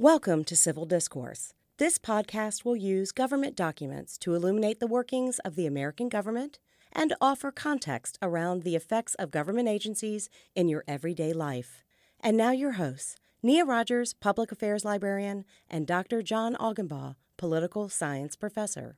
Welcome to Civil Discourse. This podcast will use government documents to illuminate the workings of the American government and offer context around the effects of government agencies in your everyday life. And now your hosts, Nia Rogers, Public Affairs Librarian, and Dr. John Augenbaugh, Political Science Professor.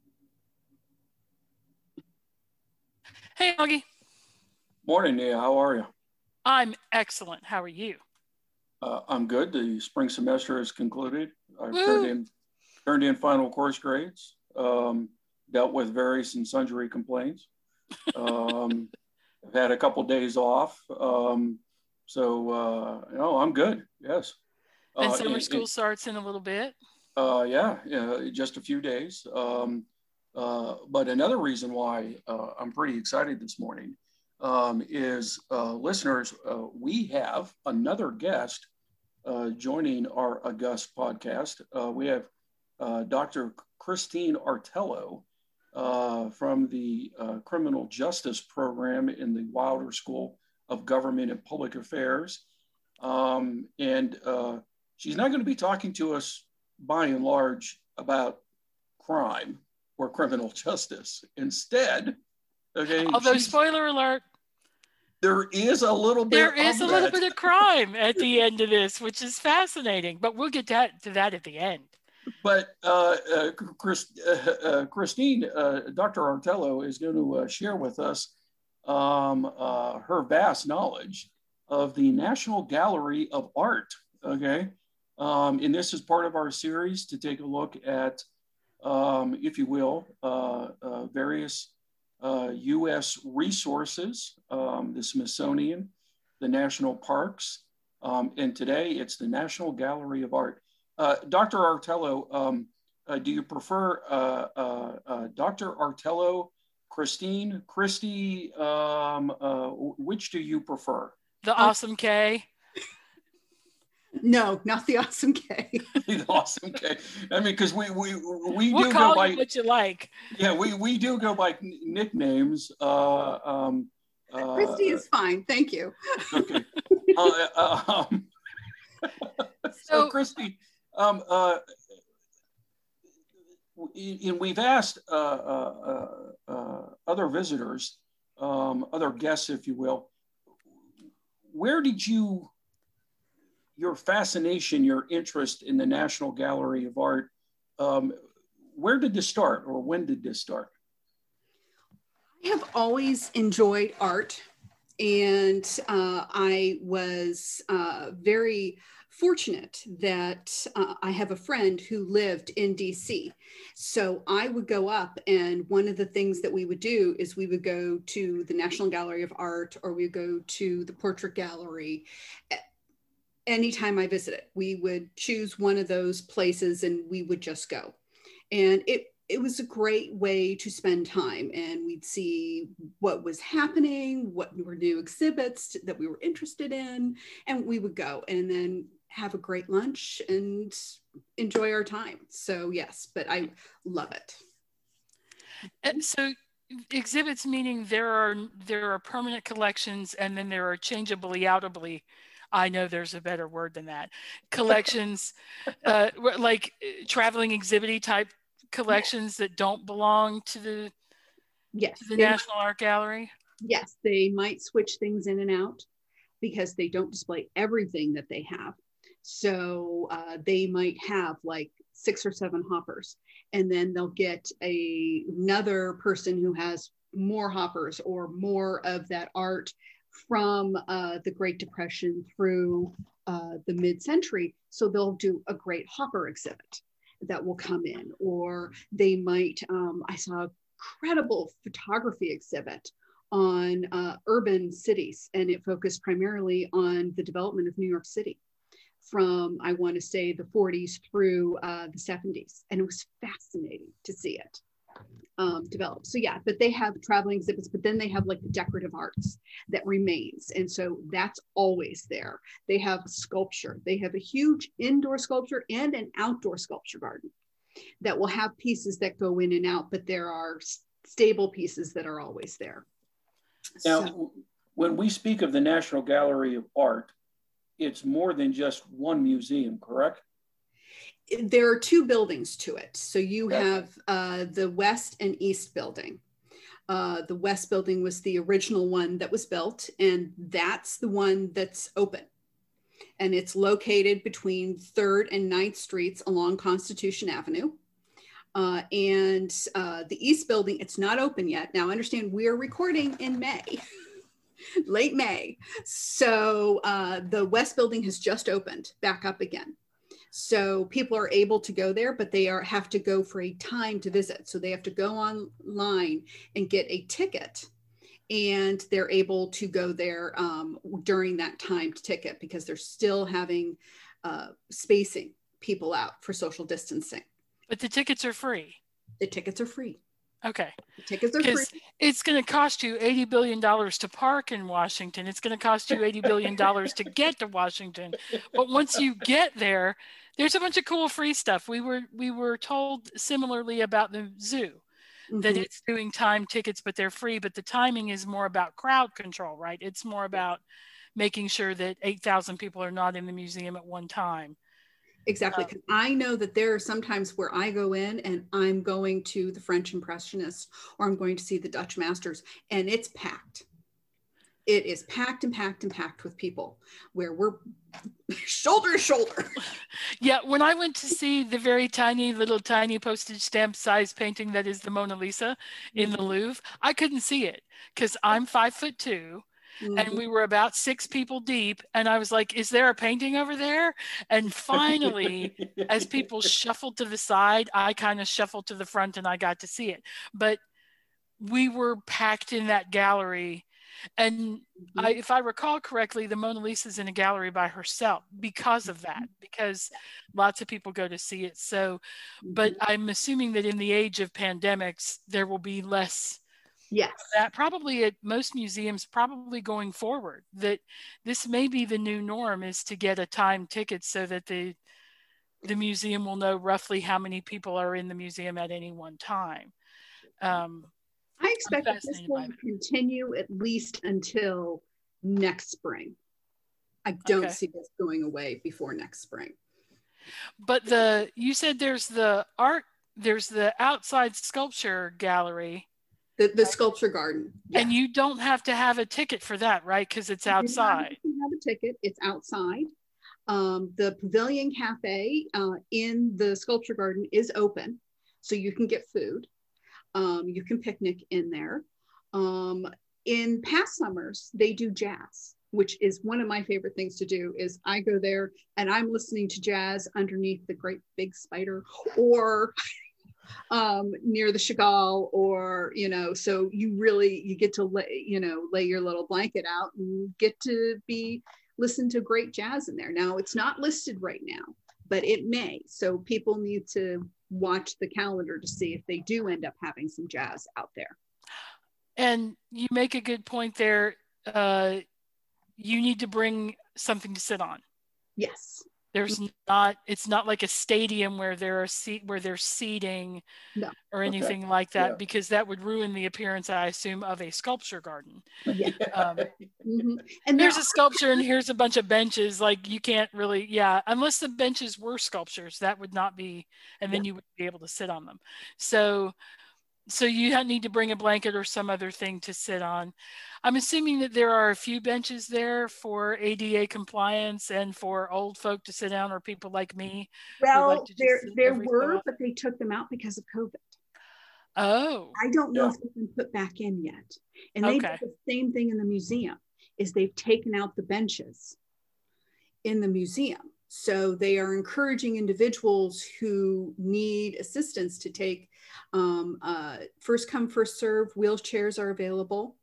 Hey, Augie. Morning, Nia. How are you? I'm excellent. How are you? I'm good. The spring semester has concluded. I've Woo! turned in final course grades, dealt with various and sundry complaints. I've had a couple days off. I'm good. Yes. And summer school starts in a little bit. Yeah, just a few days. But another reason why I'm pretty excited this morning is listeners, we have another guest joining our august podcast. We have Dr. Christine Artello from the Criminal Justice Program in the Wilder School of Government and Public Affairs. And she's not going to be talking to us by and large about crime or criminal justice. Instead, okay. Although, spoiler alert, there is a litlittle bit. There is a little bit of crime at the end of this, which is fascinating. But we'll get to that at the end. But Christine, Dr. Artello is going to share with us her vast knowledge of the National Gallery of Art. Okay, and this is part of our series to take a look at, if you will, various U.S. resources, the Smithsonian, the national parks, and today it's the National Gallery of Art. Dr. Artello, do you prefer Dr. Artello, Christine, Christy, which do you prefer? The Awesome K. No, not the Awesome K. The Awesome K. I mean, because we We'll do call go by you what you like. Yeah, we do go by nicknames. Christy is fine, thank you. Okay. So Christy, we've asked other visitors, other guests, if you will, where did your fascination, your interest in the National Gallery of Art, where did this start, or when did this start? I have always enjoyed art, and I was very fortunate that I have a friend who lived in DC. So I would go up, and one of the things that we would do is we would go to the National Gallery of Art, or we would go to the Portrait Gallery. Anytime I visited, we would choose one of those places and we would just go. And it was a great way to spend time, and we'd see what was happening, what were new exhibits that we were interested in, and we would go and then have a great lunch and enjoy our time. So yes, but I love it. And so exhibits, meaning there are permanent collections, and then there are changeably, outably, I know there's a better word than that, collections, like traveling exhibit type collections that don't belong to the National Art Gallery? Yes, they might switch things in and out because they don't display everything that they have. So they might have like 6 or 7 hoppers, and then they'll get another person who has more hoppers or more of that art from the Great Depression through the mid-century. So they'll do a great hopper exhibit that will come in, or they might, I saw a incredible photography exhibit on urban cities, and it focused primarily on the development of New York City from, I want to say, the 40s through the 70s. And it was fascinating to see it develop. So yeah, but they have traveling exhibits, but then they have like the decorative arts that remains. And so that's always there. They have sculpture. They have a huge indoor sculpture and an outdoor sculpture garden that will have pieces that go in and out, but there are stable pieces that are always there. Now, when we speak of the National Gallery of Art, it's more than just one museum, correct? There are two buildings to it. So you Okay. have the west and east building. The west building was the original one that was built, and that's the one that's open. And it's located between 3rd and 9th Streets along Constitution Avenue. And the east building, it's not open yet. Now, understand, we're recording in May, late May. So the west building has just opened back up again. So people are able to go there, but they have to go for a time to visit. So they have to go online and get a ticket, and they're able to go there during that timed ticket, because they're still having spacing people out for social distancing. But the tickets are free. The tickets are free. Okay. The tickets are free. It's going to cost you $80 billion to park in Washington. It's going to cost you $80 billion to get to Washington. But once you get there, there's a bunch of cool free stuff. We were told similarly about the zoo, that it's doing time tickets, but they're free. But the timing is more about crowd control, right? It's more about making sure that 8,000 people are not in the museum at one time. Exactly. Because I know that there are sometimes where I go in and I'm going to the French Impressionists, or I'm going to see the Dutch Masters, and it's packed. It is packed and packed and packed with people, where we're shoulder to shoulder. Yeah, when I went to see the very tiny postage stamp size painting that is the Mona Lisa in the Louvre, I couldn't see it because I'm 5'2". And we were about 6 people deep. And I was like, is there a painting over there? And finally, as people shuffled to the side, I kind of shuffled to the front and I got to see it. But we were packed in that gallery. And if I recall correctly, the Mona Lisa is in a gallery by herself because of that, because lots of people go to see it. So, but I'm assuming that in the age of pandemics, there will be less. Yes. That probably at most museums, probably going forward, that this may be the new norm, is to get a time ticket so that the museum will know roughly how many people are in the museum at any one time. I expect that this will continue at least until next spring. I don't see this going away before next spring. But you said there's the outside sculpture gallery. The sculpture garden. Yes. And you don't have to have a ticket for that, right? Because it's outside. You have a ticket. It's outside. The Pavilion Cafe in the sculpture garden is open, so you can get food. You can picnic in there. In past summers, they do jazz, which is one of my favorite things to do. Is I go there and I'm listening to jazz underneath the great big spider, or near the Chagall, or so you get to lay your little blanket out and get to listen to great jazz in there. Now, it's not listed right now, but it may. So people need to watch the calendar to see if they do end up having some jazz out there. And you make a good point there. You need to bring something to sit on. Yes. It's not like a stadium where there's seating or anything like that, because that would ruin the appearance, I assume, of a sculpture garden. Yeah. And there's a sculpture and here's a bunch of benches. Like, you can't really, unless the benches were sculptures, that would not be, and then you would be able to sit on them. So you need to bring a blanket or some other thing to sit on. I'm assuming that there are a few benches there for ADA compliance and for old folk to sit down, or people like me. Well, there were, but they took them out because of COVID. Oh. I don't know if they've been put back in yet. And they did the same thing in the museum, is they've taken out the benches in the museum. So they are encouraging individuals who need assistance to take first come, first serve. Wheelchairs are available.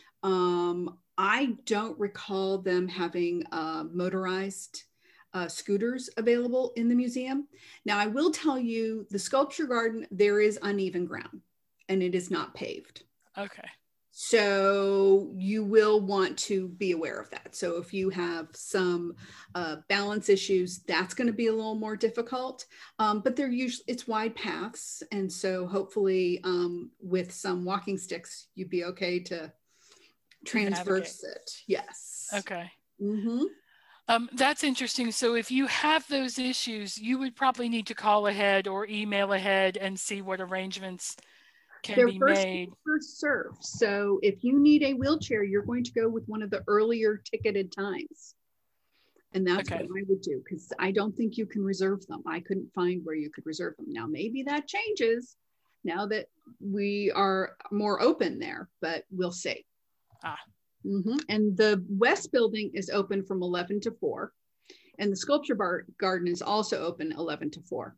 I don't recall them having motorized scooters available in the museum. Now, I will tell you, the sculpture garden, there is uneven ground and it is not paved. Okay. So you will want to be aware of that. So if you have some balance issues, that's going to be a little more difficult, but it's wide paths. And so hopefully with some walking sticks, you'd be okay to transverse it. Yes. Okay. That's interesting. So if you have those issues, you would probably need to call ahead or email ahead and see what arrangements can They're be first made. first served. So if you need a wheelchair, you're going to go with one of the earlier ticketed times. And that's Okay. what I would do, because I don't think you can reserve them. I couldn't find where you could reserve them. Now, maybe that changes now that we are more open there, but we'll see. And the West building is open from 11 to 4. And the sculpture garden is also open 11 to 4.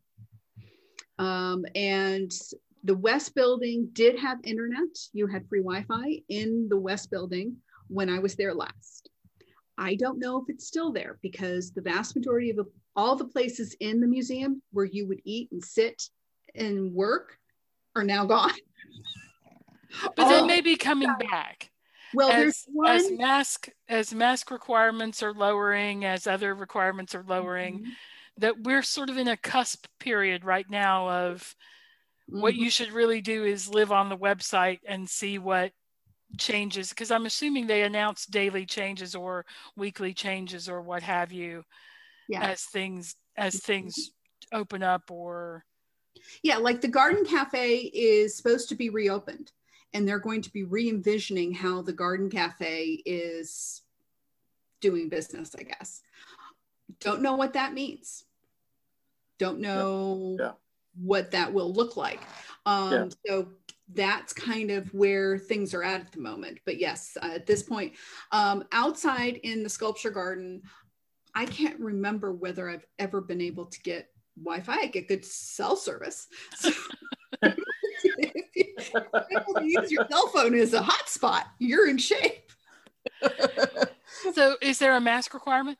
And the West building did have internet. You had free Wi-Fi in the West building when I was there last. I don't know if it's still there, because the vast majority of all the places in the museum where you would eat and sit and work are now gone. But they may be coming back. Well, there's one. As mask requirements are lowering, as other requirements are lowering, that we're sort of in a cusp period right now of what you should really do is live on the website and see what changes, because I'm assuming they announce daily changes or weekly changes or what have you, as things open up. Or like the Garden Cafe is supposed to be reopened, and they're going to be re-envisioning how the Garden Cafe is doing business, I guess. Don't know what that means. Don't know what that will look like. So that's kind of where things are at the moment. But yes, at this point, outside in the sculpture garden, I can't remember whether I've ever been able to get Wi-Fi. I get good cell service. So if you're able to use your cell phone as a hotspot, you're in shape. So is there a mask requirement?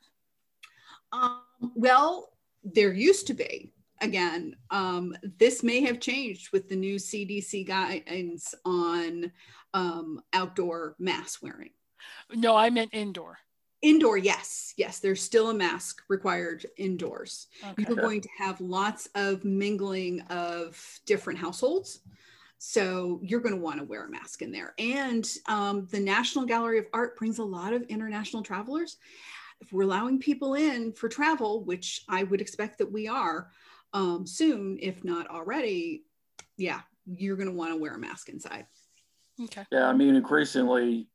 Well, there used to be. Again, this may have changed with the new CDC guidance on outdoor mask wearing. No, I meant indoor. Indoor, yes. There's still a mask required indoors. Okay. You're going to have lots of mingling of different households. So you're going to want to wear a mask in there. And the National Gallery of Art brings a lot of international travelers. If we're allowing people in for travel, which I would expect that we are, soon, if not already, you're going to want to wear a mask inside. Okay. Yeah, I mean, increasingly,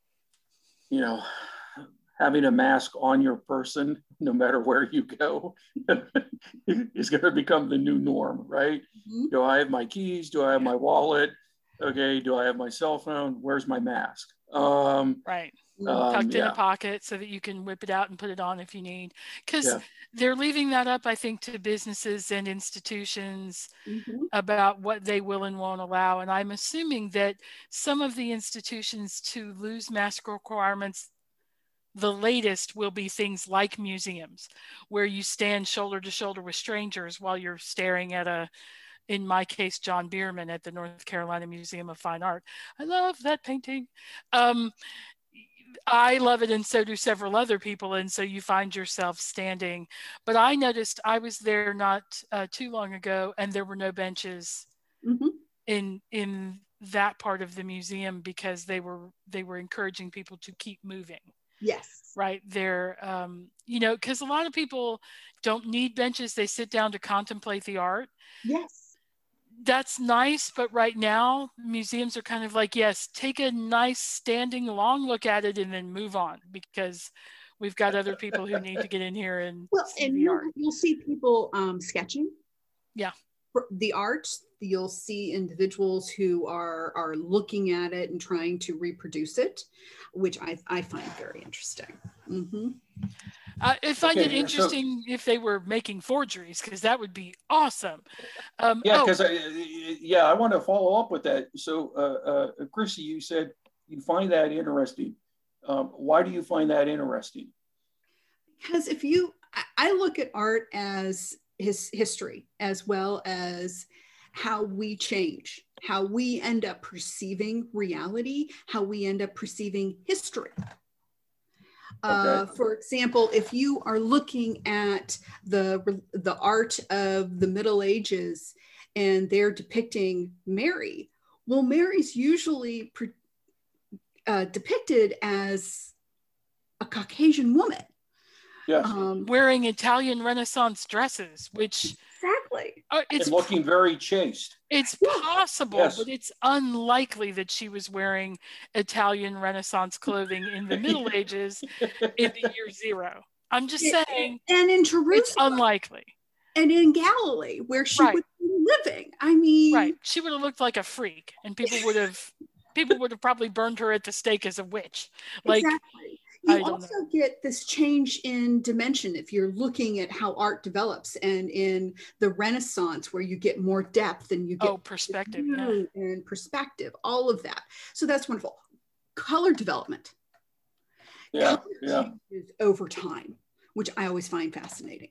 having a mask on your person, no matter where you go, is going to become the new norm, right? Do I have my keys? Do I have my wallet? Okay. Do I have my cell phone? Where's my mask? Right. Tucked in a pocket so that you can whip it out and put it on if you need. Because they're leaving that up, I think, to businesses and institutions about what they will and won't allow. And I'm assuming that some of the institutions to lose mask requirements, the latest will be things like museums, where you stand shoulder to shoulder with strangers while you're staring at in my case, John Bierman at the North Carolina Museum of Fine Art. I love that painting. I love it, and so do several other people, and so you find yourself standing. But I noticed, I was there not too long ago, and there were no benches in that part of the museum, because they were encouraging people to keep moving. Yes. Right there, because a lot of people don't need benches. They sit down to contemplate the art. Yes. That's nice, but right now museums are kind of like, yes, take a nice standing long look at it and then move on, because we've got other people who need to get in here and see the art. You'll see people sketching. Yeah. The art, you'll see individuals who are looking at it and trying to reproduce it, which I find very interesting. I find it interesting if they were making forgeries, because that would be awesome. I want to follow up with that. So, Chrissy, you said you find that interesting. Why do you find that interesting? Because I look at art as history, as well as how we change, how we end up perceiving reality, how we end up perceiving history. For example, if you are looking at the art of the Middle Ages and they're depicting Mary, well, Mary's usually depicted as a Caucasian woman. Yes. wearing Italian Renaissance dresses, which Exactly. It's and looking very chaste. It's possible, Yes. but it's unlikely that she was wearing Italian Renaissance clothing in the Middle Ages in the year 0. I'm just saying, and in Jerusalem, it's unlikely. And in Galilee, where she Right. would be living. I mean, right. She would have looked like a freak, and people would have probably burned her at the stake as a witch. Like, exactly. I You don't also know. get this change in dimension if you're looking at how art develops, and in the Renaissance, where you get more depth and you get Perspective, view and perspective, all of that. So that's wonderful. Color development. Yeah, Color yeah. changes over time, which I always find fascinating.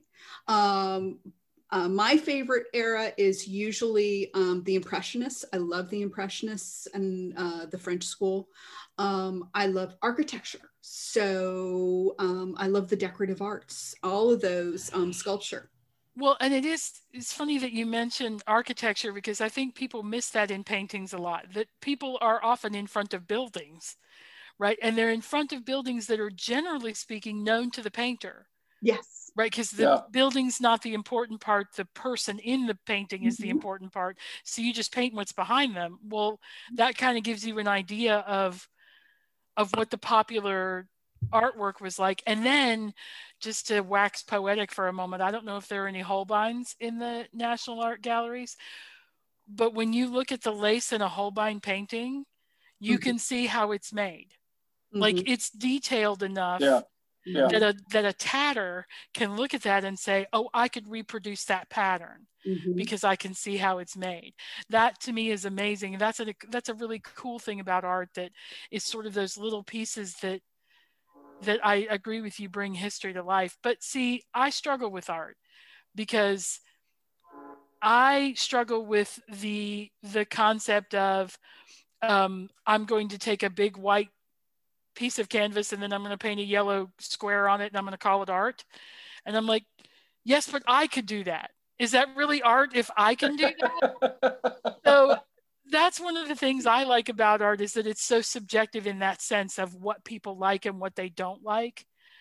My favorite era is usually the Impressionists. I love the Impressionists and the French school. I love architecture. So I love the decorative arts, all of those, sculpture. Well, and it's funny that you mentioned architecture, because I think people miss that in paintings a lot, that people are often in front of buildings, right? And they're in front of buildings that are, generally speaking, known to the painter. Yes. Right, because the building's not the important part. The person in the painting is the important part. So you just paint what's behind them. Well, that kind of gives you an idea of what the popular artwork was like. And then, just to wax poetic for a moment, I don't know if there are any Holbeins in the National Art Galleries, but when you look at the lace in a Holbein painting, you can see how it's made. Like, it's detailed enough that a tatter can look at that and say, oh, I could reproduce that pattern because I can see how it's made. That, to me, is amazing. And that's a really cool thing about art, that is sort of those little pieces that I agree with you, bring history to life. But see, I struggle with art, because I struggle with the concept of I'm going to take a big white piece of canvas and then I'm going to paint a yellow square on it and I'm going to call it art. And I'm like, yes, but I could do that. Is that really art if I can do that? So that's one of the things I like about art, is that it's so subjective in that sense of what people like and what they don't like.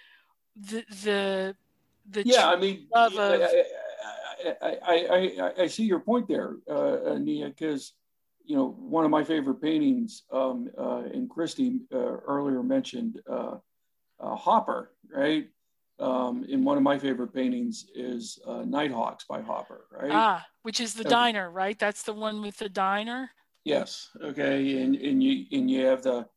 I see your point there, Nia, because one of my favorite paintings, and Christy earlier mentioned Hopper, right? And one of my favorite paintings is Nighthawks by Hopper, right? Which is the diner, right? That's the one with the diner. Yes. Okay. And you have the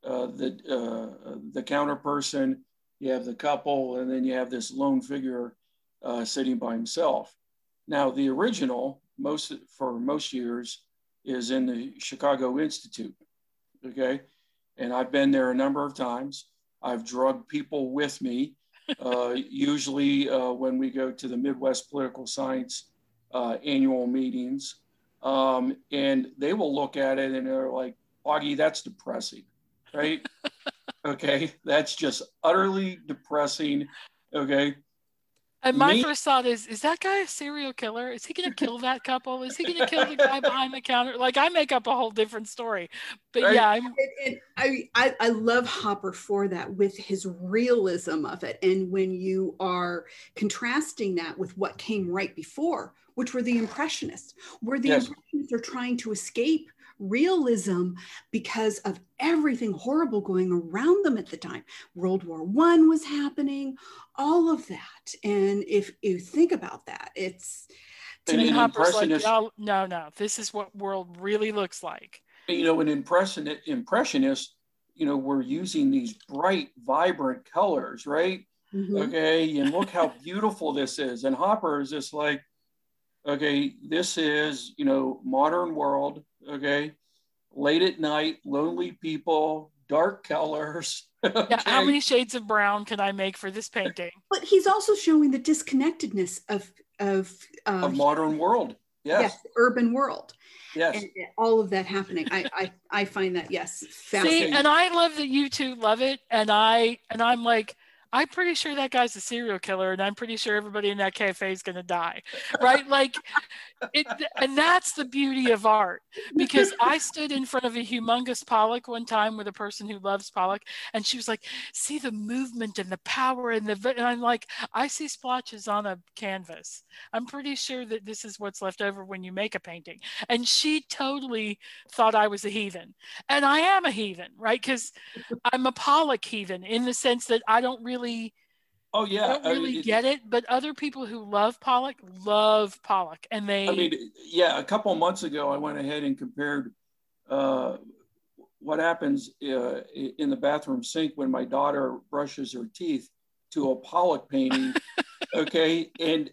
counter person, you have the couple, and then you have this lone figure sitting by himself. Now, the original, for most years, is in the Chicago Institute. Okay. And I've been there a number of times. I've drugged people with me, usually when we go to the Midwest Political Science annual meetings. And they will look at it and they're like, Augie, that's depressing, right? Okay, that's just utterly depressing. Okay. And my first thought is that guy a serial killer? Is he going to kill that couple? Is he going to kill the guy behind the counter? Like, I make up a whole different story. But right? Yeah, I love Hopper for that, with his realism of it. And when you are contrasting that with what came right before, which were the Impressionists, where the Impressionists are trying to escape realism because of everything horrible going around them at the time. World War I was happening, all of that. And if you think about that, it's to me, Hopper's like, no, this is what world really looks like. An impressionist, we're using these bright, vibrant colors, right? Okay, and look how beautiful this is. And Hopper is just like, okay, this is, modern world, okay, late at night, lonely people, dark colors. Okay. Yeah, how many shades of brown can I make for this painting? But he's also showing the disconnectedness of modern world. Yes, urban world. Yes, and all of that happening. I find that fascinating. See, and I love that you two love it, and I'm like, I'm pretty sure that guy's a serial killer, and I'm pretty sure everybody in that cafe is going to die, right? Like, and that's the beauty of art, because I stood in front of a humongous Pollock one time with a person who loves Pollock, and she was like, see the movement and the power and I'm like, I see splotches on a canvas. I'm pretty sure that this is what's left over when you make a painting. And she totally thought I was a heathen, and I am a heathen, right? Because I'm a Pollock heathen in the sense that I don't really Oh yeah, get it, but other people who love Pollock, and they. Yeah. A couple of months ago, I went ahead and compared what happens in the bathroom sink when my daughter brushes her teeth to a Pollock painting. Okay, and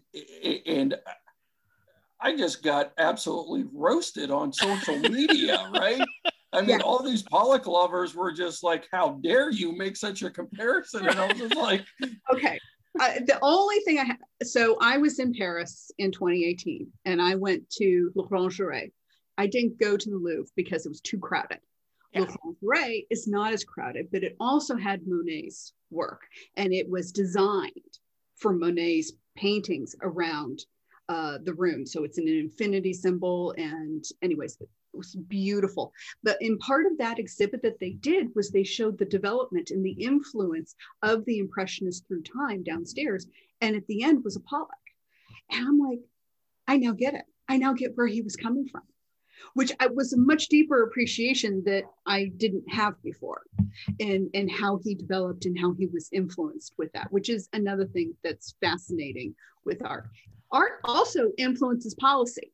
I just got absolutely roasted on social media, right? I mean, all these Pollock lovers were just like, how dare you make such a comparison? And I was just like, okay. The only thing so I was in Paris in 2018 and I went to L'Orangerie. I didn't go to the Louvre because it was too crowded. Yeah. L'Orangerie is not as crowded, but it also had Monet's work, and it was designed for Monet's paintings around the room. So it's an infinity symbol, and anyways, it was beautiful. But in part of that exhibit that they did was they showed the development and the influence of the Impressionists through time downstairs. And at the end was a Pollock. And I'm like, I now get it. I now get where he was coming from, which was a much deeper appreciation that I didn't have before, and how he developed and how he was influenced with that, which is another thing that's fascinating with art. Art also influences policy.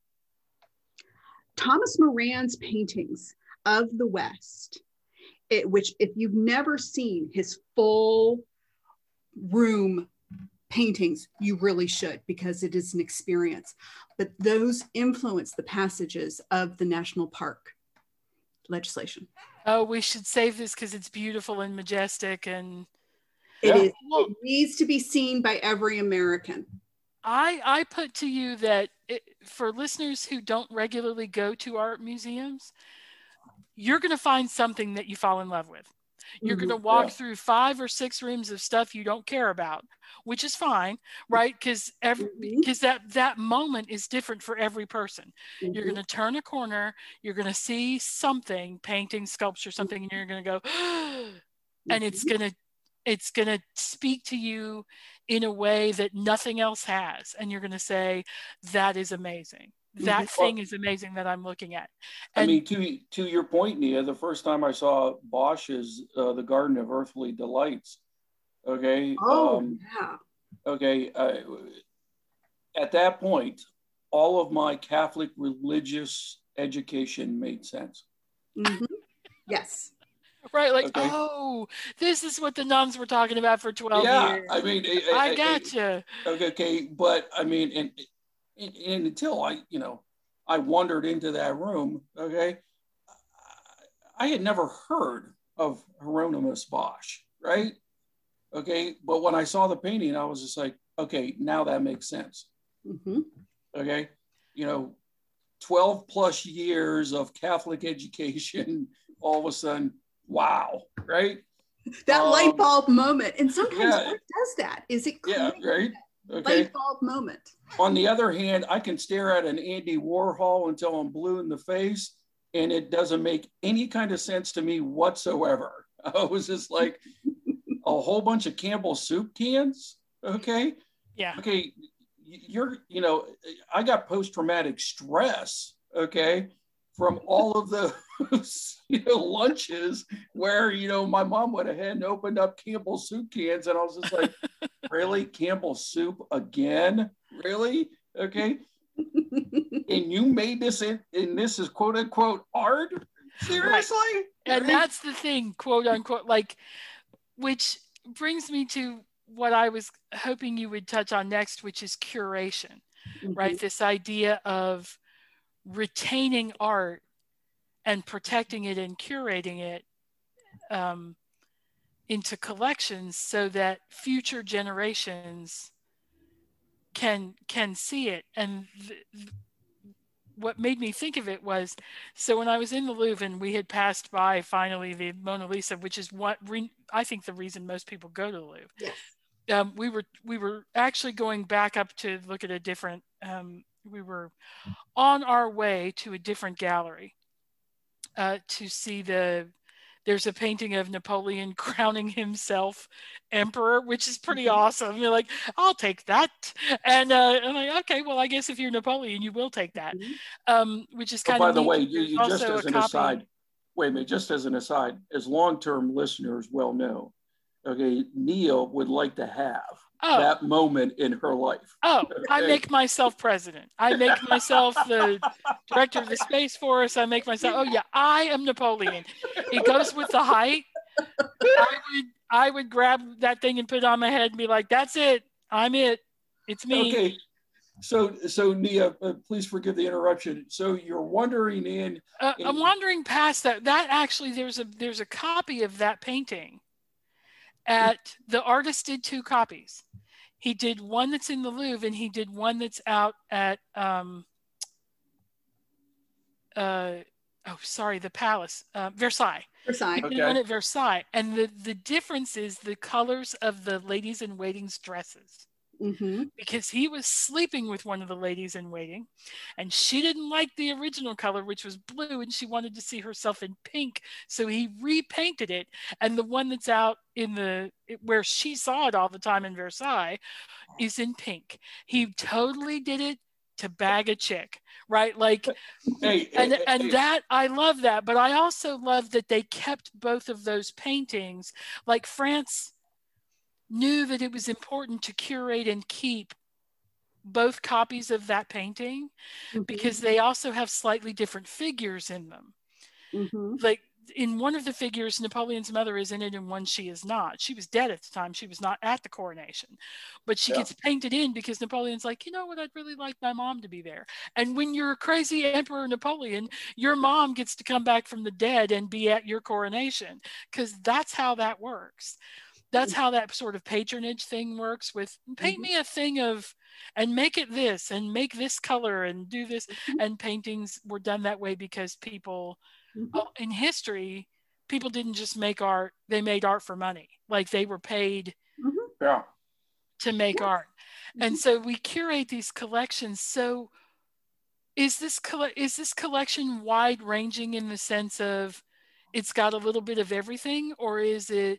Thomas Moran's paintings of the West, which if you've never seen his full room paintings, you really should, because it is an experience. But those influence the passages of the national park legislation. Oh, we should save this because it's beautiful and majestic, and it needs to be seen by every American. I put to you that for listeners who don't regularly go to art museums, you're going to find something that you fall in love with. You're going to walk through 5 or 6 rooms of stuff you don't care about, which is fine, right? Because that moment is different for every person. You're going to turn a corner, you're going to see something, painting, sculpture, something, and you're going to go, and it's going to speak to you in a way that nothing else has. And you're going to say, that is amazing. That thing is amazing that I'm looking at. And, I mean, to your point, Nia, the first time I saw Bosch's The Garden of Earthly Delights, okay? Okay, at that point, all of my Catholic religious education made sense. Yes. Right, like, oh, this is what the nuns were talking about for 12 years. I mean, I gotcha. Okay, but I mean, and until I wandered into that room, okay, I had never heard of Hieronymus Bosch, right? Okay, but when I saw the painting, I was just like, okay, now that makes sense. Okay, 12 plus years of Catholic education, all of a sudden, wow, right? That light bulb moment. And sometimes art does that. Is it clear? Yeah, right. Okay. Light bulb moment. On the other hand, I can stare at an Andy Warhol until I'm blue in the face, and it doesn't make any kind of sense to me whatsoever. I was just like, a whole bunch of Campbell soup cans. Okay. Yeah. Okay. I got post-traumatic stress. Okay. From all of the lunches where my mom went ahead and opened up Campbell soup cans, and I was just like, really, Campbell soup again? Really? Okay. And you made this and this is quote unquote art? Seriously? Right. And that's the thing, quote unquote, like, which brings me to what I was hoping you would touch on next, which is curation, right? This idea of retaining art and protecting it and curating it into collections so that future generations can see it. And what made me think of it was, so when I was in the Louvre and we had passed by finally the Mona Lisa, which is what I think the reason most people go to the Louvre. Yes. We were actually going back up to look at a different. We were on our way to a different gallery to see there's a painting of Napoleon crowning himself emperor, which is pretty awesome. You're like, I'll take that. And I'm like, okay, well, I guess if you're Napoleon, you will take that, which is kind of By the neat. way, you just Also as a an copy. aside, wait a minute, just as an aside, as long-term listeners well know, okay, Nia would like to have that moment in her life. Oh, okay. I make myself president. I make myself the director of the Space Force. I make myself, oh yeah, I am Napoleon. It goes with the height. I would grab that thing and put it on my head and be like, that's it. I'm it. It's me. Okay. So Nia, please forgive the interruption. So you're wandering in. I'm wandering past that. That actually, there's a copy of that painting. The artist did 2 copies. He did one that's in the Louvre, and he did one that's out at the Palace, Versailles. Versailles. He did one at Versailles, and the difference is the colors of the ladies in waiting's dresses. Because he was sleeping with one of the ladies in waiting, and she didn't like the original color, which was blue, and she wanted to see herself in pink, so he repainted it. And the one that's out in where she saw it all the time in Versailles is in pink. He totally did it to bag a chick, right? Like, that I love that, but I also love that they kept both of those paintings. Like, France knew that it was important to curate and keep both copies of that painting because they also have slightly different figures in them. Like, in one of the figures, Napoleon's mother is in it, and one she is not. She was dead at the time. She was not at the coronation, but she gets painted in because Napoleon's like, you know what, I'd really like my mom to be there. And when you're a crazy Emperor Napoleon, your mom gets to come back from the dead and be at your coronation, because that's how that works. That's how that sort of patronage thing works with paint me a thing of, and make it this, and make this color, and do this. And paintings were done that way because people, in history, people didn't just make art, they made art for money. Like, they were paid to make art. And so we curate these collections. So is this collection wide ranging in the sense of it's got a little bit of everything, or is it?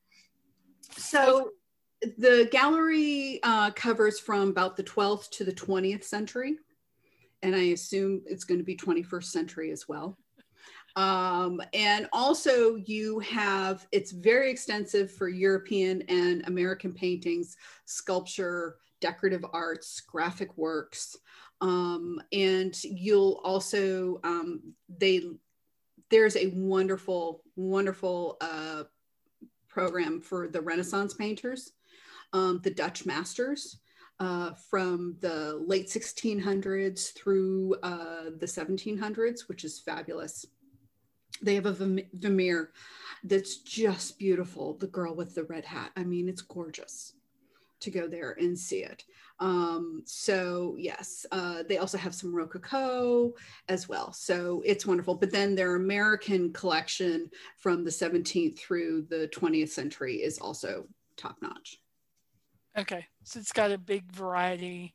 So the gallery covers from about the 12th to the 20th century. And I assume it's going to be 21st century as well. And also you have, it's very extensive for European and American paintings, sculpture, decorative arts, graphic works. And you'll also, there's a wonderful, wonderful program for the Renaissance painters, the Dutch masters, from the late 1600s through the 1700s, which is fabulous. They have a Vermeer that's just beautiful. The girl with the red hat. I mean, it's gorgeous to go there and see it. So yes, they also have some Rococo as well. So it's wonderful. But then their American collection from the 17th through the 20th century is also top notch. Okay, so it's got a big variety.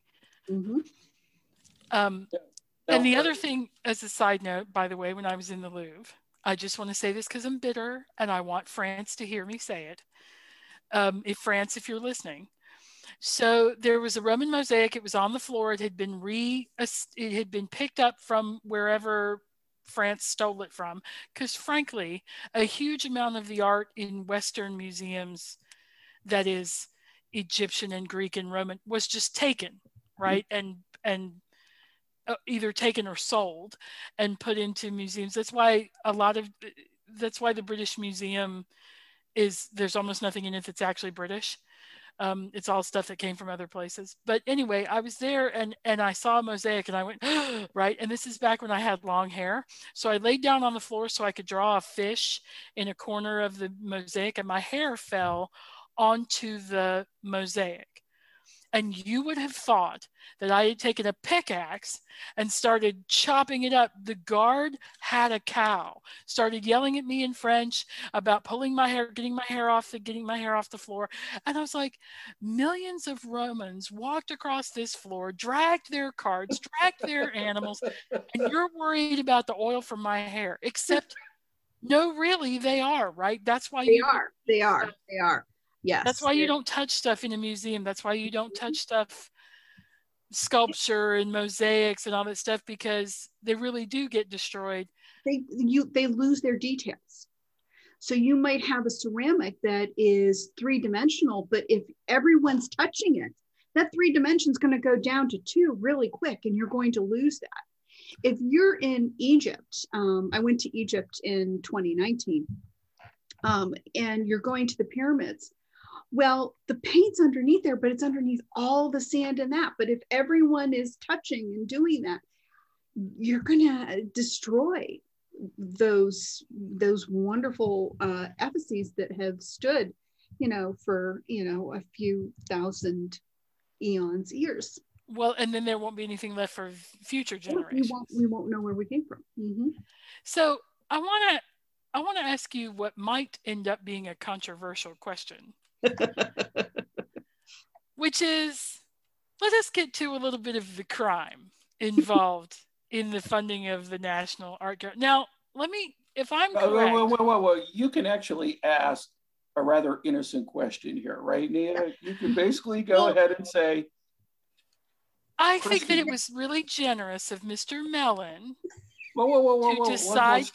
And the other thing, as a side note, by the way, when I was in the Louvre, I just want to say this because I'm bitter and I want France to hear me say it. If you're listening. So there was a Roman mosaic. It was on the floor. It had been picked up from wherever France stole it from. Because frankly, a huge amount of the art in Western museums that is Egyptian and Greek and Roman was just taken, right? And either taken or sold and put into museums. That's why the British Museum there's almost nothing in it that's actually British. It's all stuff that came from other places. But anyway, I was there and I saw a mosaic and I went, right. And this is back when I had long hair. So I laid down on the floor so I could draw a fish in a corner of the mosaic, and my hair fell onto the mosaic. And you would have thought that I had taken a pickaxe and started chopping it up. The guard had a cow, started yelling at me in French about pulling my hair, getting my hair off the floor. And I was like, millions of Romans walked across this floor, dragged their carts, dragged their animals, and you're worried about the oil from my hair. Except, no, really, they are, right? That's why They are. Yes. That's why you don't touch stuff in a museum. That's why you don't touch stuff, sculpture and mosaics and all that stuff, because they really do get destroyed. They lose their details. So you might have a ceramic that is 3-dimensional, but if everyone's touching it, that 3 dimensions is going to go down to 2 really quick, and you're going to lose that. If you're in Egypt, I went to Egypt in 2019, and you're going to the pyramids. Well, the paint's underneath there, but it's underneath all the sand and that. But if everyone is touching and doing that, you're going to destroy those wonderful effigies that have stood, for, a few thousand years. Well, and then there won't be anything left for future generations. We won't know where we came from. Mm-hmm. So I want to ask you what might end up being a controversial question, which is, let us get to a little bit of the crime involved in the funding of the National Art Gallery. Now, if I'm correct. Well, you can actually ask a rather innocent question here, right, Nia? You can basically go ahead and say, I think that it was really generous of Mr. Mellon to decide.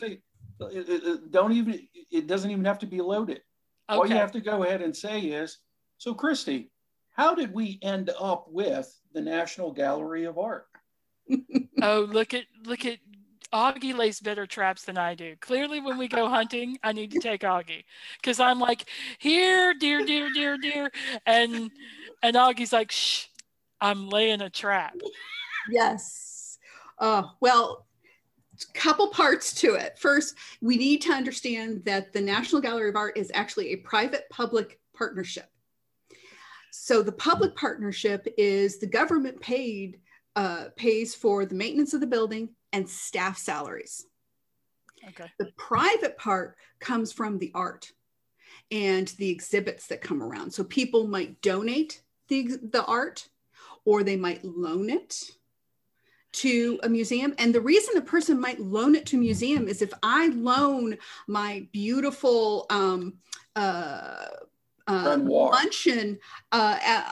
It doesn't even have to be loaded. Okay. All you have to go ahead and say is, so Christy, how did we end up with the National Gallery of Art? Oh, look at Augie lays better traps than I do. Clearly, when we go hunting, I need to take Augie, because I'm like, here, deer, and Augie's like, shh, I'm laying a trap. Yes. Well, couple parts to it. First, we need to understand that the National Gallery of Art is actually a private-public partnership. So the public partnership is the government pays for the maintenance of the building and staff salaries. Okay. The private part comes from the art and the exhibits that come around. So people might donate the art, or they might loan it to a museum. And the reason a person might loan it to a museum is if I loan my beautiful luncheon at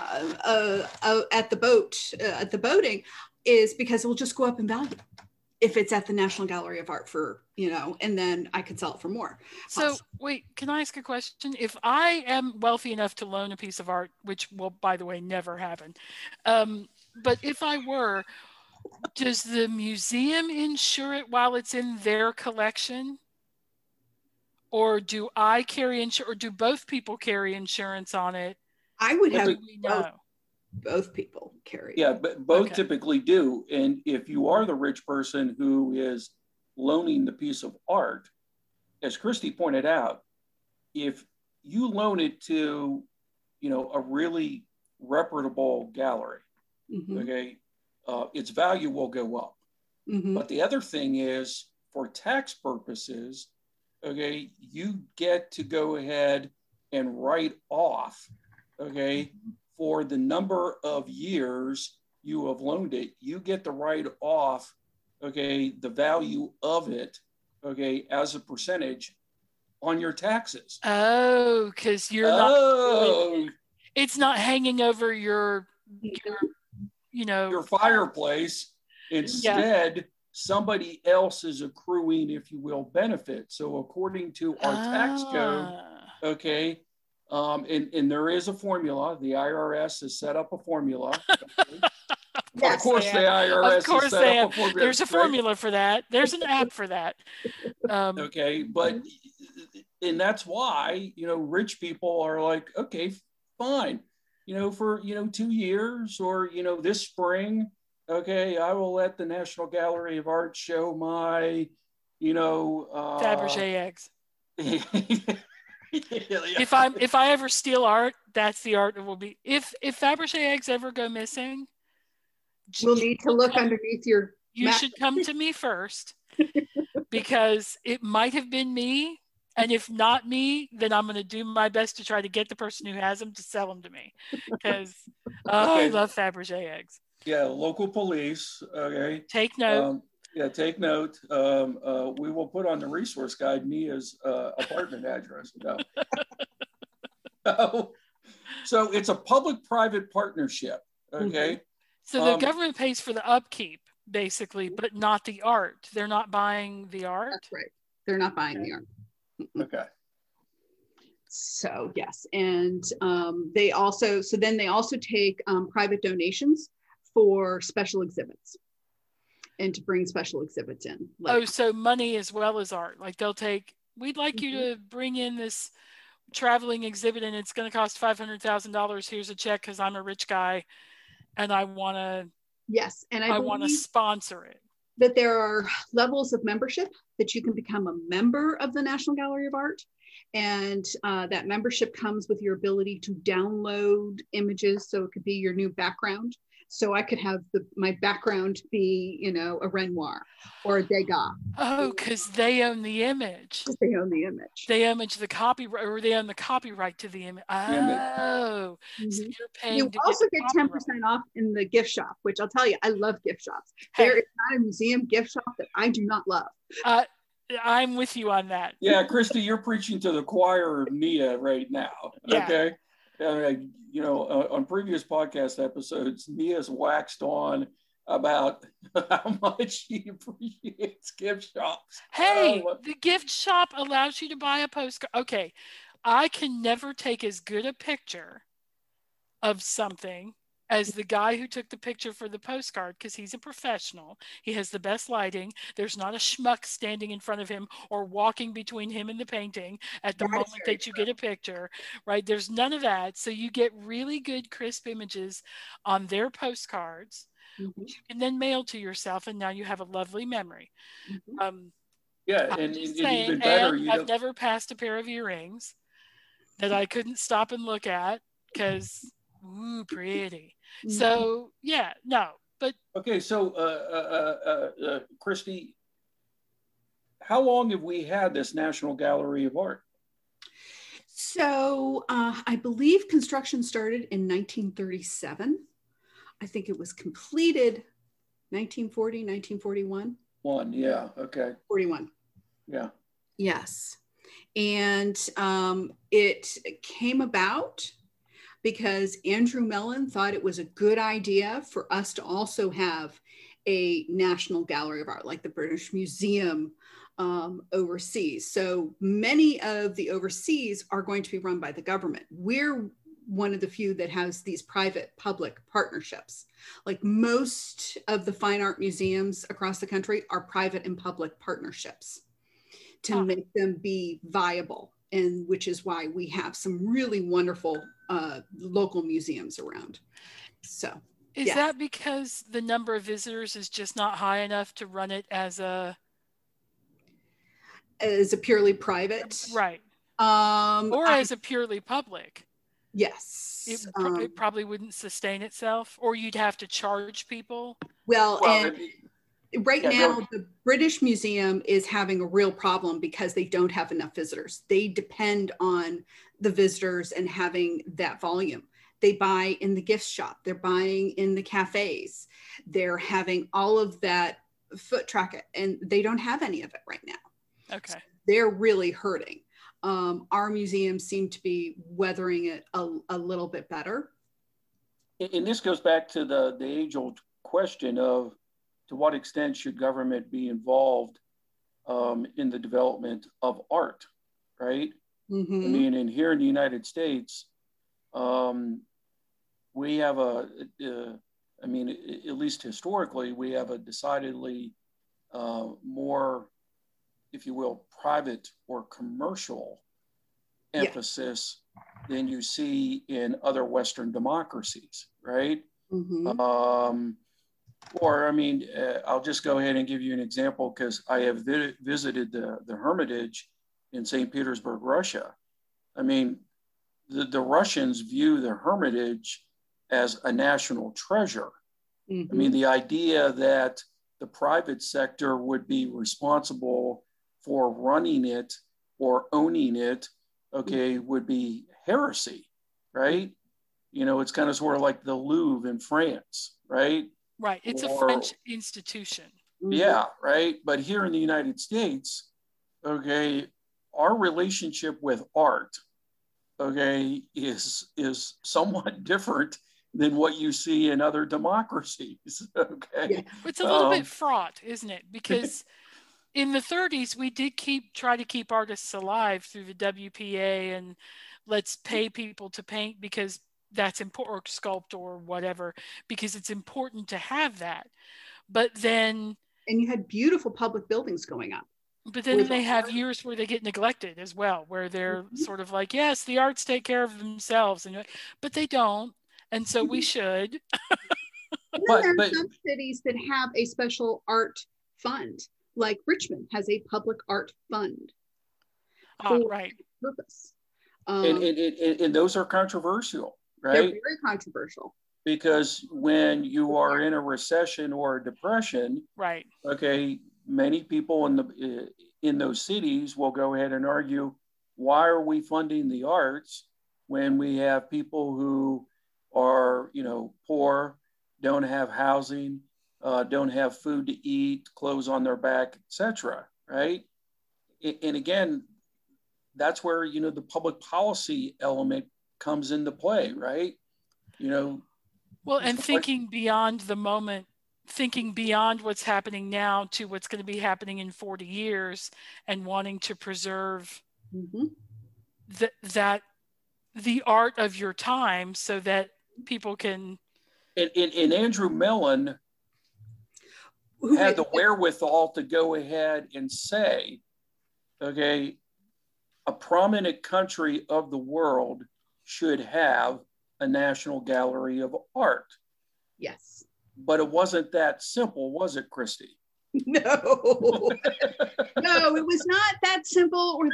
the boating, is because it will just go up in value if it's at the National Gallery of Art for, and then I could sell it for more. So wait, can I ask a question? If I am wealthy enough to loan a piece of art, which will, by the way, never happen, but if I were, does the museum insure it while it's in their collection? Or do I carry insurance, or do both people carry insurance on it? I would have both people carry. Yeah, but both typically do. And if you are the rich person who is loaning the piece of art, as Christy pointed out, if you loan it to, a really reputable gallery, okay, its value will go up. But the other thing is, for tax purposes, okay, you get to go ahead and write off, okay, for the number of years you have loaned it. You get to write off, okay, the value of it, okay, as a percentage on your taxes. Oh, because you're not. It's not hanging over your fireplace. Instead, somebody else is accruing, if you will, benefit. So according to our tax code, okay, and there is a formula. The IRS has set up a formula. Okay? Yes, of course, the IRS of course has set up a formula. There's a formula for that. There's an app for that. Okay, but and that's why rich people are like, okay, fine, for 2 years, or this spring, okay, I will let the National Gallery of Art show my, Fabergé eggs. If I ever steal art, that's the art that will be. If Fabergé eggs ever go missing, we'll need to look underneath your. You should come to me first, because it might have been me. And if not me, then I'm going to do my best to try to get the person who has them to sell them to me, because I love Fabergé eggs. Yeah, local police. Okay. Take note. Take note. We will put on the resource guide Mia's apartment address. No. So it's a public-private partnership. Okay. Mm-hmm. So the government pays for the upkeep, basically, but not the art. They're not buying the art. That's right. They're not buying the art. Okay. So yes, and they also take private donations for special exhibits, and to bring special exhibits in. So money as well as art. Like they'll take. We'd like you to bring in this traveling exhibit, and it's going to cost $500,000. Here's a check because I'm a rich guy, and I want to. Yes, and I want to sponsor it. That there are levels of membership that you can become a member of the National Gallery of Art. And that membership comes with your ability to download images. So it could be your new background. So I could have my background be, a Renoir or a Degas. Oh, because they own the image. They own the image. They own the copyright, or they own the copyright to the image. Oh, so you're paying. You also get 10% off in the gift shop, which I'll tell you, I love gift shops. There is not a museum gift shop that I do not love. I'm with you on that. Yeah, Christy, you're preaching to the choir of Mia right now. Yeah. Okay. On previous podcast episodes, Mia's waxed on about how much she appreciates gift shops. Hey, the gift shop allows you to buy a postcard. Okay, I can never take as good a picture of something as the guy who took the picture for the postcard, because he's a professional. He has the best lighting. There's not a schmuck standing in front of him or walking between him and the painting at the moment that you get a picture, right? There's none of that. So you get really good, crisp images on their postcards, which you can then mail to yourself, and now you have a lovely memory. And even better, I've never passed a pair of earrings that I couldn't stop and look at because, ooh, pretty. So but okay. So Christy, how long have we had this National Gallery of Art? So I believe construction started in 1937. I think it was completed 1940, 1941. 41. Yeah. Yes. And it came about because Andrew Mellon thought it was a good idea for us to also have a National Gallery of Art, like the British Museum overseas. So many of the overseas are going to be run by the government. We're one of the few that has these private-public partnerships. Like most of the fine art museums across the country are private and public partnerships to make them be viable. And which is why we have some really wonderful local museums around. So is that because the number of visitors is just not high enough to run it as a purely private, right? Or as a purely public? Yes. It probably wouldn't sustain itself, or you'd have to charge people. Right now, the British Museum is having a real problem because they don't have enough visitors. They depend on the visitors and having that volume. They buy in the gift shop. They're buying in the cafes. They're having all of that foot traffic, and they don't have any of it right now. Okay. So they're really hurting. Our museums seem to be weathering it a little bit better. And this goes back to the age-old question of, to what extent should government be involved in the development of art, right? Mm-hmm. I mean, here in the United States, we have at least historically, we have a decidedly more, if you will, private or commercial emphasis than you see in other Western democracies, right? Mm-hmm. I'll just go ahead and give you an example, because I have visited the Hermitage in St. Petersburg, Russia. And, you know, I mean, the Russians view the Hermitage as a national treasure. I mean, the idea that the private sector would be responsible for running it or owning it, okay, would be heresy, right? You know, it's kind of sort of like the Louvre in France, right? Right. It's a French institution. Yeah, right. But here in the United States, okay, our relationship with art, okay, is somewhat different than what you see in other democracies. Okay. Yeah. It's a little bit fraught, isn't it? Because in the 30s, we did try to keep artists alive through the WPA and let's pay people to paint because that's important, or sculpt or whatever, because it's important to have that. But then, and you had beautiful public buildings going up. But then they have years where they get neglected as well, where they're sort of like, yes, the arts take care of themselves, but they don't. And so we should. But there are some cities that have a special art fund, like Richmond has a public art fund for right purpose. And those are controversial, right? They're very controversial. Because when you are in a recession or a depression, right? Okay, many people in those cities will go ahead and argue, why are we funding the arts when we have people who are, you know, poor, don't have housing, don't have food to eat, clothes on their back, etc. Right? And again, that's where, you know, the public policy element comes into play, right? You know. Well, and thinking beyond the moment, thinking beyond what's happening now to what's going to be happening in 40 years, and wanting to preserve that the art of your time so that people can. And Andrew Mellon had the wherewithal to go ahead and say, okay, a prominent country of the world should have a National Gallery of Art. Yes. But it wasn't that simple, was it, Christy? No. No, it was not that simple or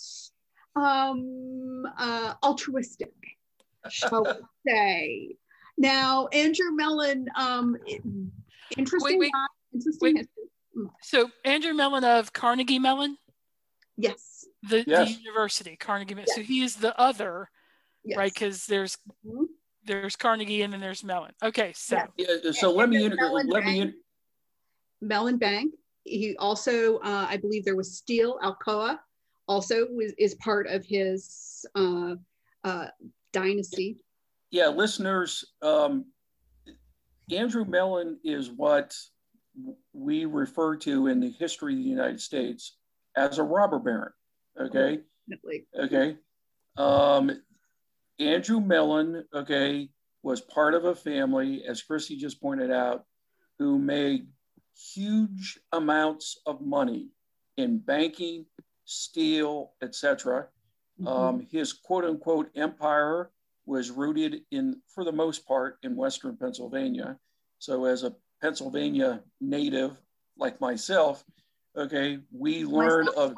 that altruistic, shall we say. Now, Andrew Mellon, interesting. Wait. So Andrew Mellon of Carnegie Mellon? Yes. The university, Carnegie Mellon. Yes. So he is the other, right? Because there's Carnegie and then there's Mellon. Okay, so let me Mellon Bank. He also, I believe there was Steele Alcoa, also is part of his dynasty. Yeah, listeners, Andrew Mellon is what we refer to in the history of the United States as a robber baron. Okay. Definitely. Okay. Andrew Mellon, okay, was part of a family, as Chrissy just pointed out, who made huge amounts of money in banking, steel, etc. His quote unquote empire was rooted in, for the most part, in Western Pennsylvania. So as a Pennsylvania native like myself, okay, we learn of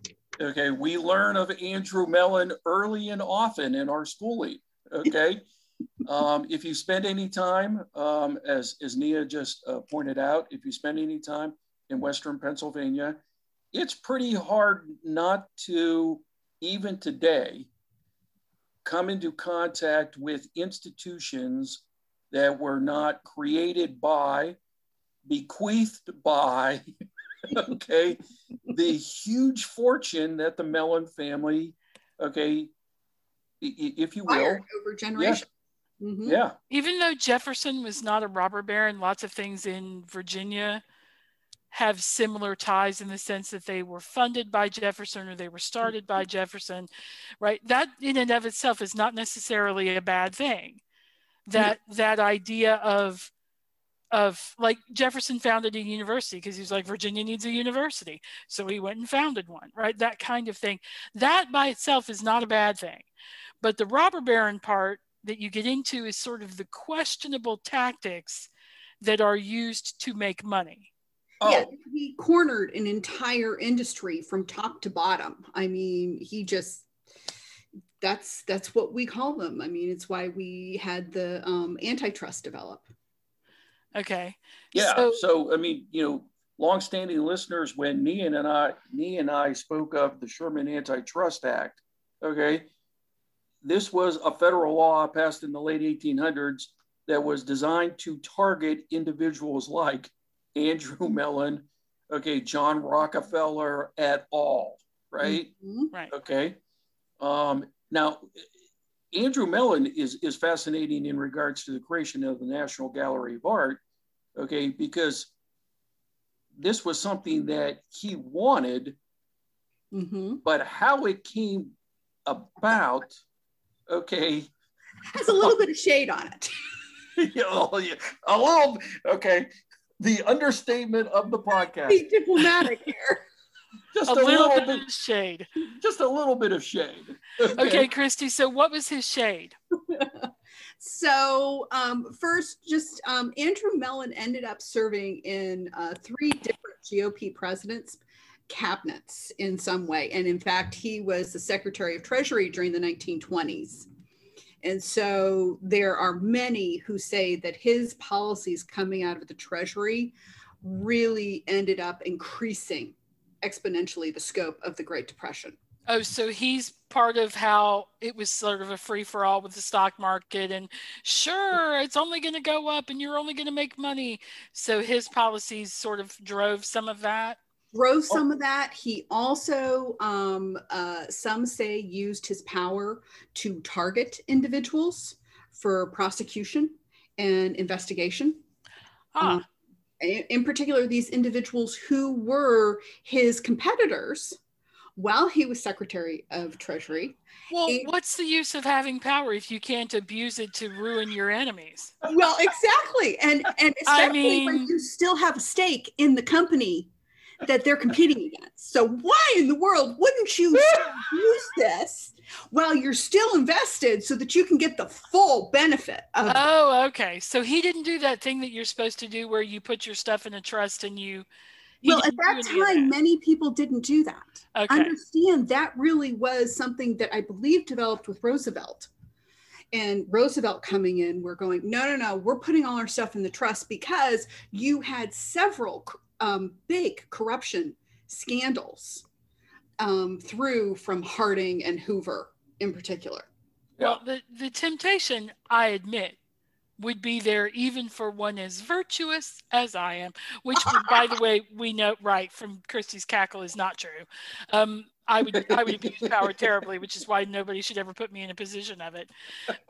Andrew Mellon early and often in our schooling. Okay. If you spend any time, as Nia just pointed out, if you spend any time in Western Pennsylvania, it's pretty hard not to, even today, come into contact with institutions that were not created by, bequeathed by, okay, the huge fortune that the Mellon family, okay, if you will, over generations. Yeah. Even though Jefferson was not a robber baron, lots of things in Virginia have similar ties in the sense that they were funded by Jefferson or they were started by Jefferson, right? That in and of itself is not necessarily a bad thing. That idea of like Jefferson founded a university because he was like, Virginia needs a university. So he went and founded one, right? That kind of thing. That by itself is not a bad thing. But the robber baron part that you get into is sort of the questionable tactics that are used to make money. Yeah, he cornered an entire industry from top to bottom. I mean, he just That's what we call them. I mean, it's why we had the antitrust develop. Okay. Yeah. So I mean, longstanding listeners, when Nee and I spoke of the Sherman Antitrust Act, okay, this was a federal law passed in the late 1800s that was designed to target individuals like Andrew Mellon, okay, John Rockefeller et al., right? Mm-hmm. Right. Okay. Now, Andrew Mellon is fascinating in regards to the creation of the National Gallery of Art, okay, because this was something that he wanted, Mm-hmm. but how it came about, okay, Has a little bit of shade on it. a little, okay, the understatement of the podcast. Be diplomatic here. Just a little bit of shade. Just a little bit of shade. Okay, Christy, so what was his shade? So first, just Andrew Mellon ended up serving in 3 different GOP presidents' cabinets in some way. And in fact, he was the Secretary of Treasury during the 1920s. And so there are many who say that his policies coming out of the Treasury really ended up increasing exponentially the scope of the Great Depression. Oh, so he's part of how it was sort of a free-for-all with the stock market, and sure, it's only going to go up and you're only going to make money. So his policies sort of drove some of that. He also, some say, used his power to target individuals for prosecution and investigation. In particular, these individuals who were his competitors while he was Secretary of Treasury. Well, what's the use of having power if you can't abuse it to ruin your enemies? Well, exactly. And especially when you still have a stake in the company that they're competing against. So why in the world wouldn't you use this while you're still invested so that you can get the full benefit of it? Oh, okay. So he didn't do that thing that you're supposed to do where you put your stuff in a trust and you... Well, at that time, many people didn't do that. Okay. Understand that really was something that I believe developed with Roosevelt. And Roosevelt coming in, we're going, no, we're putting all our stuff in the trust because you had several big corruption scandals through from Harding and Hoover in particular. Well, the temptation, I admit, would be there even for one as virtuous as I am, which, by the way, we know right from Christy's cackle is not true. I would abuse power terribly, which is why nobody should ever put me in a position of it.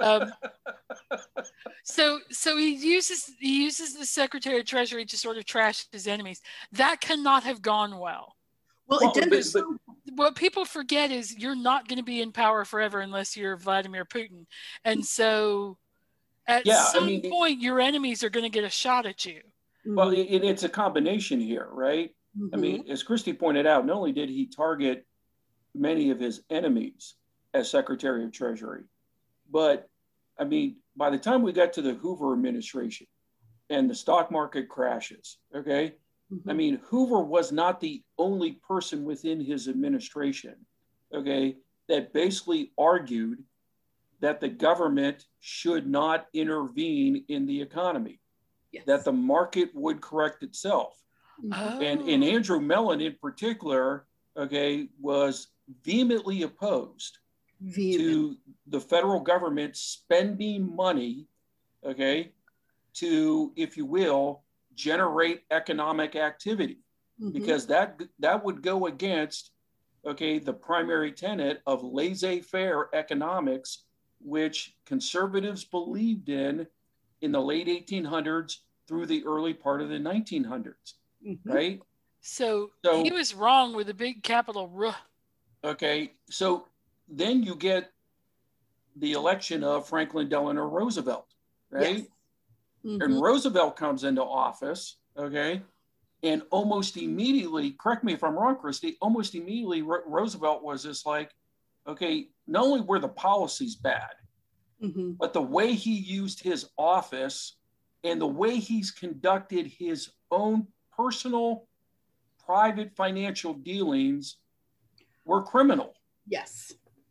So he uses the Secretary of Treasury to sort of trash his enemies. That cannot have gone well. Well, it does. What people forget is you're not going to be in power forever unless you're Vladimir Putin, and so. At some point, your enemies are going to get a shot at you. Well, it's a combination here, right? Mm-hmm. I mean, as Christy pointed out, not only did he target many of his enemies as Secretary of Treasury, but I mean, by the time we got to the Hoover administration and the stock market crashes, okay? Mm-hmm. I mean, Hoover was not the only person within his administration, okay, that basically argued that the government should not intervene in the economy, that the market would correct itself. Oh. And Andrew Mellon in particular, okay, was vehemently opposed to the federal government spending money, okay, to, if you will, generate economic activity, because that would go against, okay, the primary tenet of laissez-faire economics, which conservatives believed in the late 1800s through the early part of the 1900s, right? So he was wrong with a big capital R. Okay, so then you get the election of Franklin Delano Roosevelt, right? Yes. Mm-hmm. And Roosevelt comes into office, okay, and almost immediately, correct me if I'm wrong, Christy, almost immediately Roosevelt was just like, okay, not only were the policies bad, but the way he used his office and the way he's conducted his own personal, private financial dealings were criminal. Yes.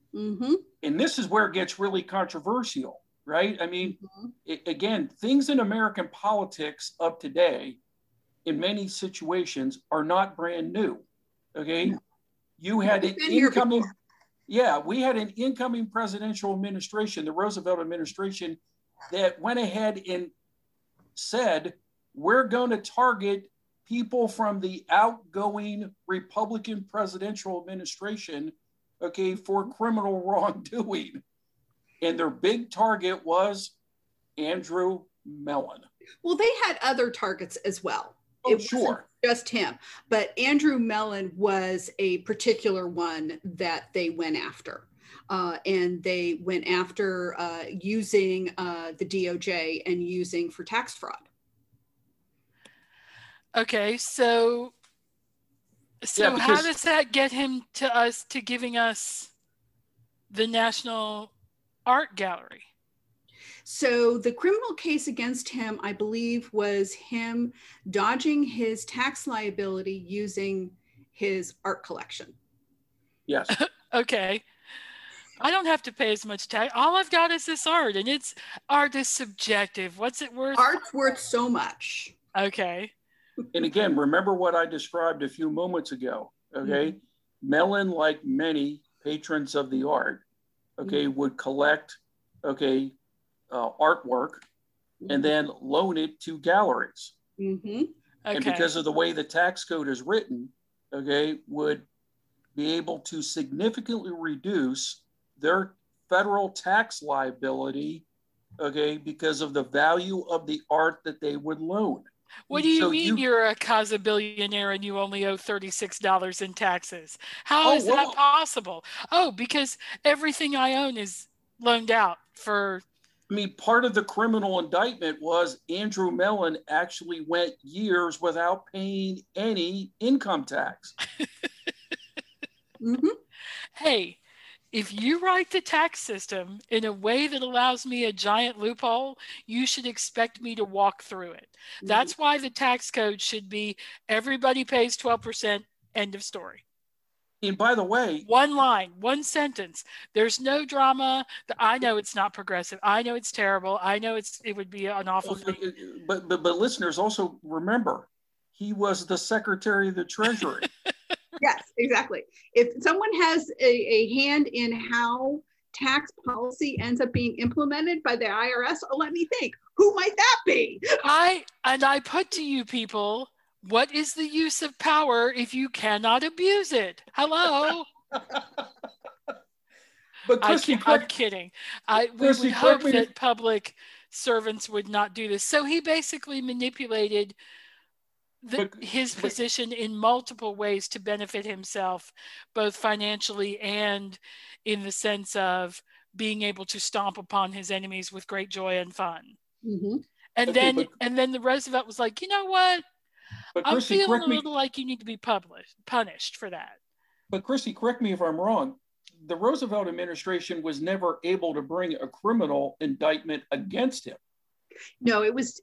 Mm-hmm. And this is where it gets really controversial, right? I mean, again, things in American politics of today, in many situations, are not brand new. Okay, you had an incoming, we had an incoming presidential administration, the Roosevelt administration, that went ahead and said, we're going to target people from the outgoing Republican presidential administration, okay, for criminal wrongdoing. And their big target was Andrew Mellon. Well, they had other targets as well. Oh, it sure. wasn't just him, but Andrew Mellon was a particular one that they went after. And they went after using the DOJ and using for tax fraud. Okay, so how does that get him to giving us the National Art Gallery? So the criminal case against him, I believe, was him dodging his tax liability using his art collection. Yes. Okay. I don't have to pay as much tax. All I've got is this art, and art is subjective. What's it worth? Art's worth so much. Okay. And again, remember what I described a few moments ago, okay? Mellon, like many patrons of the art, okay, would collect, artwork and then loan it to galleries. Okay. And because of the way the tax code is written, okay, would be able to significantly reduce their federal tax liability, okay, because of the value of the art that they would loan. What do you mean you're a quasi-billionaire and you only owe $36 in taxes? How is that possible? Oh, because everything I own is loaned out for... I mean, part of the criminal indictment was Andrew Mellon actually went years without paying any income tax. Hey, if you write the tax system in a way that allows me a giant loophole, you should expect me to walk through it. That's why the tax code should be everybody pays 12%, end of story. And by the way, one line, one sentence. There's no drama. I know it's not progressive. I know it's terrible. I know it would be an awful thing. But listeners also remember, he was the Secretary of the Treasury. Yes, exactly. If someone has a hand in how tax policy ends up being implemented by the IRS, let me think, who might that be? I put to you people, what is the use of power if you cannot abuse it? Hello? But Christy, I'm kidding. We would hope that public servants would not do this. So he basically manipulated his position in multiple ways to benefit himself, both financially and in the sense of being able to stomp upon his enemies with great joy and fun. And then the Roosevelt was like, you know what? I'm feeling a little like you need to be punished for that. But Christy, correct me if I'm wrong. The Roosevelt administration was never able to bring a criminal indictment against him. No, it was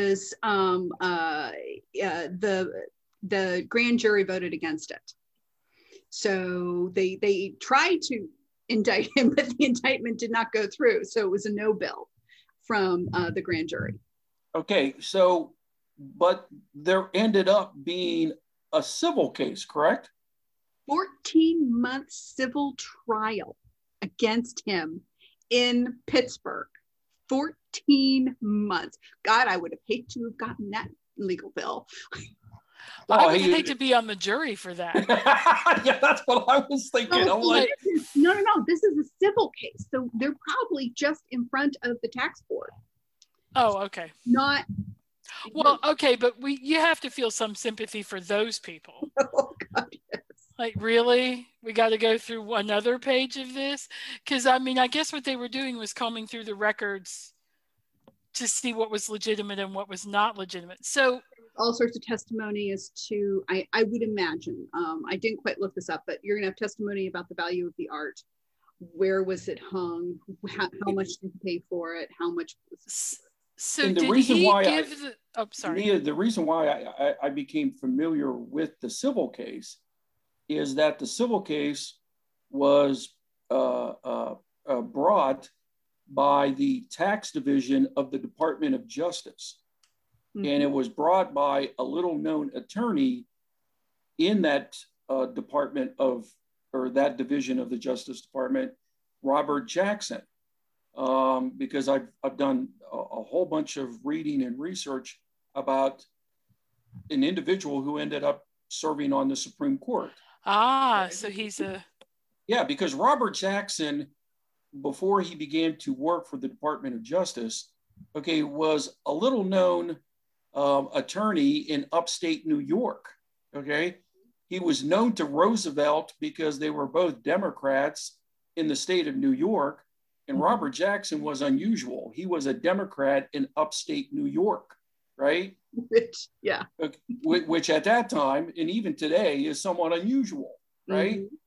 the grand jury voted against it. So they tried to indict him, but the indictment did not go through. So it was a no bill from the grand jury. Okay, so, but there ended up being a civil case, correct? 14-month civil trial against him in Pittsburgh. 14 months. God, I would have hated to have gotten that legal bill. I would hate to be on the jury for that. Yeah, that's what I was thinking. No, this is a civil case. So they're probably just in front of the tax board. Oh, okay. Not. Well, okay, but you have to feel some sympathy for those people. Oh, God, yes. Like, really? We got to go through another page of this? Because, I mean, I guess what they were doing was combing through the records to see what was legitimate and what was not legitimate. So all sorts of testimony as to, I would imagine, I didn't quite look this up, but you're going to have testimony about the value of the art. Where was it hung? How much did you pay for it? How much was it? So did he give the... Oh, sorry. Mia, the reason why I became familiar with the civil case is that the civil case was brought by the tax division of the Department of Justice. Mm-hmm. And it was brought by a little known attorney in that department of, or that division of the Justice Department, Robert Jackson. Because I've done a whole bunch of reading and research about an individual who ended up serving on the Supreme Court. Ah, so he's a... Yeah, because Robert Jackson, before he began to work for the Department of Justice, okay, was a little known attorney in upstate New York, okay? He was known to Roosevelt because they were both Democrats in the state of New York, and Robert Jackson was unusual. He was a Democrat in upstate New York, right? Which at that time, and even today, is somewhat unusual, right? Mm-hmm.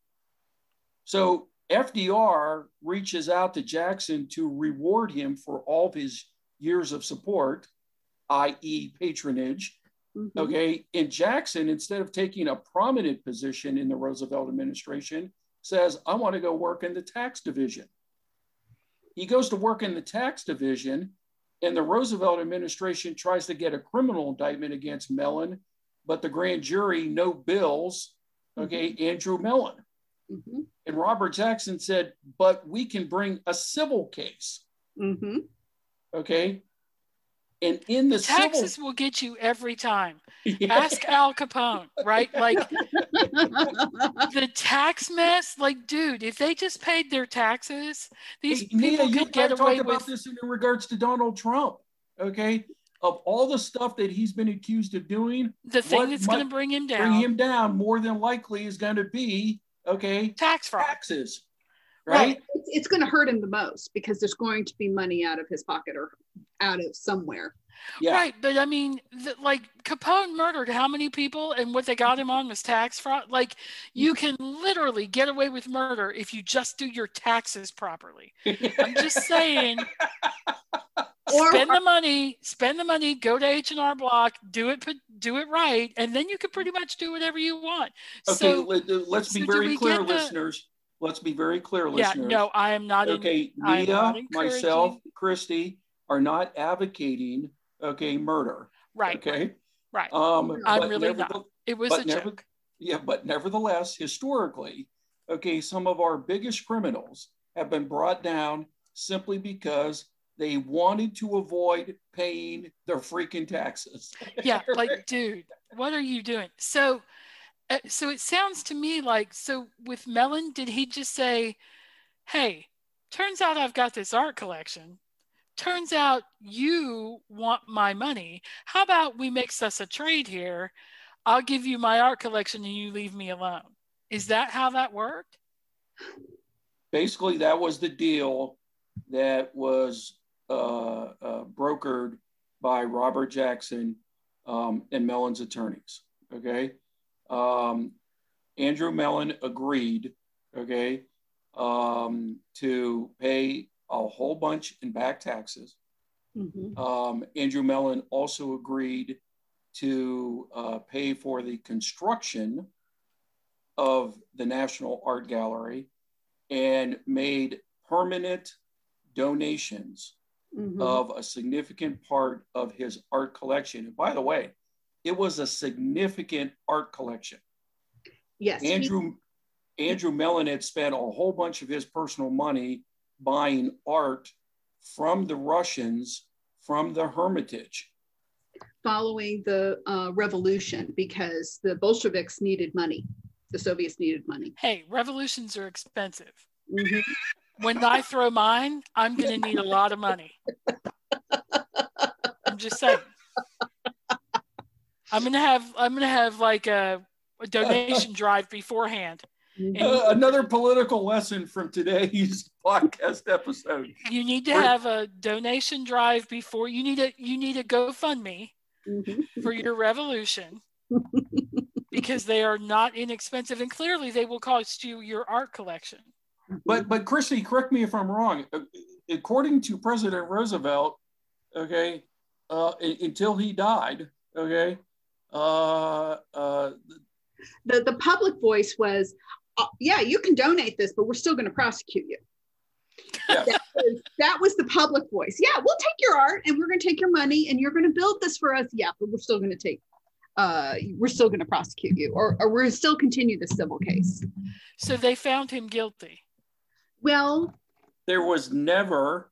So FDR reaches out to Jackson to reward him for all of his years of support, i.e. patronage, mm-hmm. okay? And Jackson, instead of taking a prominent position in the Roosevelt administration, says, I want to go work in the tax division. He goes to work in the tax division, and the Roosevelt administration tries to get a criminal indictment against Mellon, but the grand jury, no bills, okay, mm-hmm. Andrew Mellon. Mm-hmm. And Robert Jackson said, but we can bring a civil case. Mm-hmm. Okay. And in the taxes will get you every time. Yeah. Ask Al Capone, right? Like the tax mess, like, dude, if they just paid their taxes, these people Nia, could get away with. About this in regards to Donald Trump, okay? Of all the stuff that he's been accused of doing, the thing that's going to bring him down more than likely is going to be, okay, tax fraud. Taxes, right? It's going to hurt him the most because there's going to be money out of his pocket or out of somewhere. Yeah. Right, but I mean, like Capone murdered how many people, and what they got him on was tax fraud. Like, you can literally get away with murder if you just do your taxes properly. I'm just saying. Spend the money, go to H&R Block, do it right, and then you can pretty much do whatever you want. Okay, so, let's be very clear, listeners. Let's be very clear, listeners. Yeah, no, I am not. Okay, Nia, myself, Christy are not advocating, okay, murder. Right. Okay. Right. I'm really not. It was a joke. Yeah, but nevertheless, historically, okay, some of our biggest criminals have been brought down simply because they wanted to avoid paying their freaking taxes. Yeah, like, dude, what are you doing? So it sounds to me like, so with Mellon, did he just say, hey, turns out I've got this art collection. Turns out you want my money. How about we mix us a trade here? I'll give you my art collection and you leave me alone. Is that how that worked? Basically, that was the deal that was brokered by Robert Jackson and Mellon's attorneys, okay? Andrew Mellon agreed, okay, to pay a whole bunch in back taxes. Mm-hmm. Andrew Mellon also agreed to pay for the construction of the National Art Gallery and made permanent donations mm-hmm. of a significant part of his art collection. And by the way, it was a significant art collection. Yes. Andrew Mellon had spent a whole bunch of his personal money buying art from the Russians from the Hermitage. Following the revolution, because the Bolsheviks needed money. The Soviets needed money. Hey, revolutions are expensive. Mm-hmm. When I throw mine, I'm going to need a lot of money. I'm just saying. I'm going to have like a donation drive beforehand. Another political lesson from today's podcast episode. You need to have a donation drive before you need a GoFundMe mm-hmm. for your revolution because they are not inexpensive and clearly they will cost you your art collection. But Christy, correct me if I'm wrong. According to President Roosevelt, okay, until he died, okay, the public voice was, yeah, you can donate this, but we're still going to prosecute you. Yeah. That was the public voice. Yeah, we'll take your art and we're going to take your money and you're going to build this for us. Yeah, but we're still going to prosecute you, or we'll still continue the civil case. So they found him guilty. Well, There was never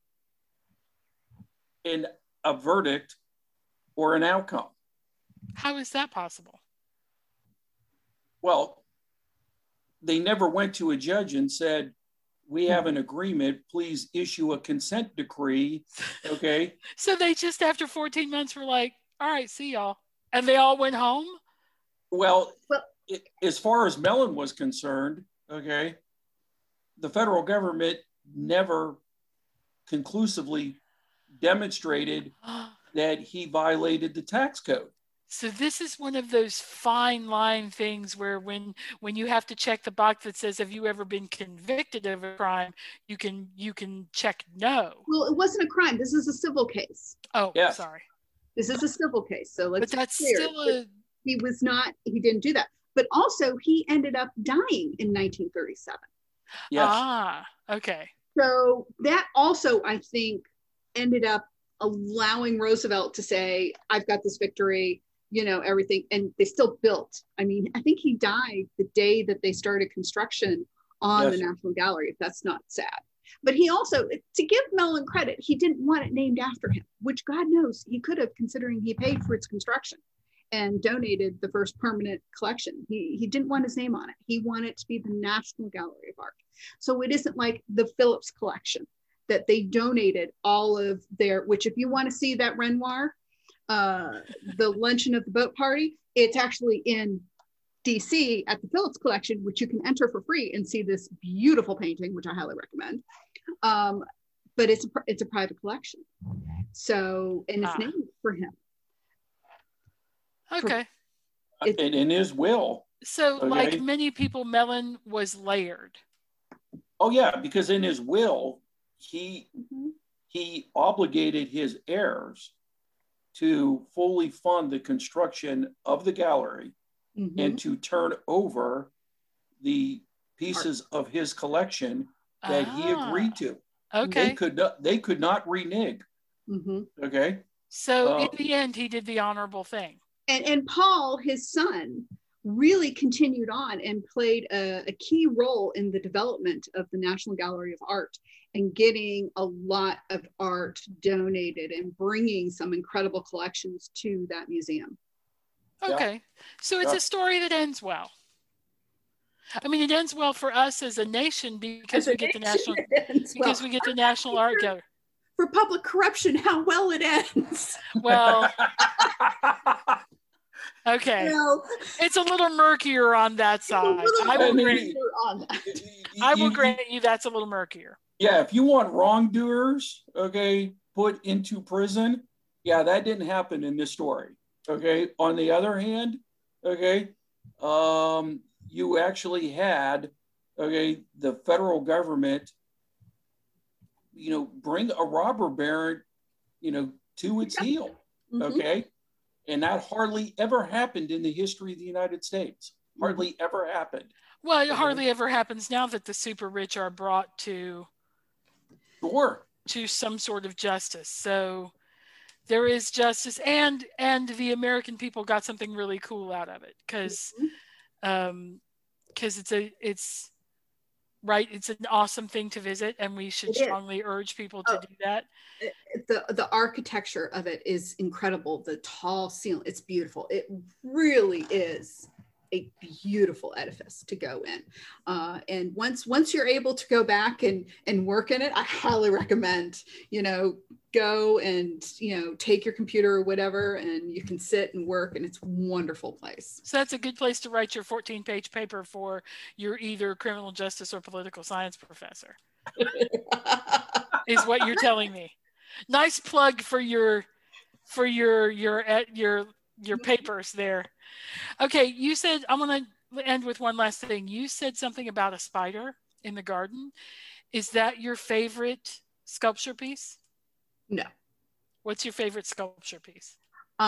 a verdict or an outcome. How is that possible? Well, they never went to a judge and said, we have an agreement, please issue a consent decree. Okay. So they just, after 14 months, were like, all right, see y'all. And they all went home? Well, as far as Mellon was concerned, okay, the federal government never conclusively demonstrated that he violated the tax code. So this is one of those fine line things where when you have to check the box that says, have you ever been convicted of a crime, you can check no. Well, it wasn't a crime. This is a civil case. Oh, yes. Sorry. This is a civil case. So let's But that's be clear. still He didn't do that. But also he ended up dying in 1937. Yes. Ah, okay. So that also, I think, ended up allowing Roosevelt to say, I've got this victory, everything. And they still built. I mean, I think he died the day that they started construction on the National Gallery, if that's not sad. But he also, to give Mellon credit, he didn't want it named after him, which God knows he could have, considering he paid for its construction and donated the first permanent collection. He didn't want his name on it. He wanted it to be the National Gallery of Art. So it isn't like the Phillips collection that they donated all of their, which if you want to see that Renoir, the luncheon of the boat party, it's actually in DC at the Phillips collection, which you can enter for free and see this beautiful painting, which I highly recommend. But it's a private collection. So, and it's named for him. Okay. And in his will. So like many people, Mellon was layered. Oh yeah, because in his will, he obligated his heirs to fully fund the construction of the gallery and to turn over the pieces of his collection that he agreed to. Okay. They could not renege. Okay. So in the end, he did the honorable thing. And Paul, his son, really continued on and played a key role in the development of the National Gallery of Art and getting a lot of art donated and bringing some incredible collections to that museum. Okay. So it's a story that ends well. I mean, it ends well for us as a nation because we get the National Art Gallery. For public corruption, how well it ends. Well, okay. Well, it's a little murkier on that side. I will grant you that's a little murkier. Yeah, if you want wrongdoers, put into prison, that didn't happen in this story. Okay. On the other hand, you actually had, the federal government, bring a robber baron, to its heel. Okay. And that hardly ever happened in the history of the United States. Hardly ever happened. Well, it hardly ever happens now that the super rich are brought to some sort of justice. So there is justice, and the American people got something really cool out of it because it's an awesome thing to visit, and we should strongly urge people to do that. The architecture of it is incredible. The tall ceiling, it's beautiful. It really is a beautiful edifice to go in. And once you're able to go back and work in it, I highly recommend, go and, take your computer or whatever, and you can sit and work, and it's a wonderful place. So that's a good place to write your 14-page paper for your either criminal justice or political science professor, is what you're telling me. Nice plug for your papers there. Okay, you said, I'm going to end with one last thing. You said something about a spider in the garden. Is that your favorite sculpture piece? No. What's your favorite sculpture piece?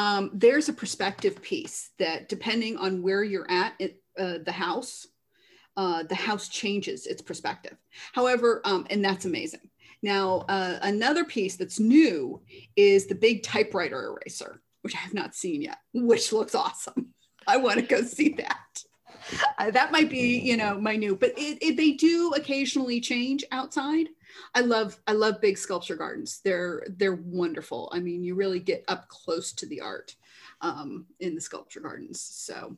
There's a perspective piece that, depending on where you're at the house, the house changes its perspective. However, and that's amazing. Now, another piece that's new is the big typewriter eraser, which I have not seen yet, which looks awesome. I want to go see that. That might be, my new, but they do occasionally change outside. I love big sculpture gardens. They're wonderful. I mean, you really get up close to the art in the sculpture gardens. So.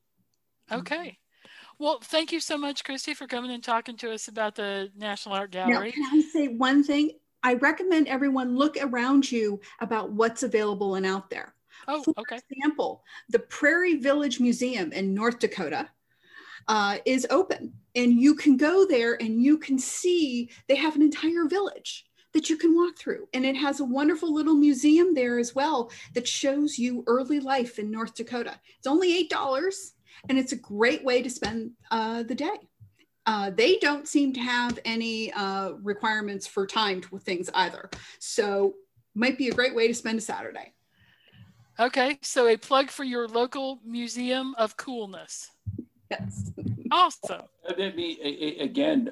Okay. Well, thank you so much, Christy, for coming and talking to us about the National Art Gallery. Now, can I say one thing? I recommend everyone look around you about what's available and out there. Oh, okay. For example, the Prairie Village Museum in North Dakota is open, and you can go there and you can see they have an entire village that you can walk through, and it has a wonderful little museum there as well that shows you early life in North Dakota. It's only $8, and it's a great way to spend the day. They don't seem to have any requirements for time with things either, so might be a great way to spend a Saturday. Okay, so a plug for your local museum of coolness. Yes. Awesome. Again,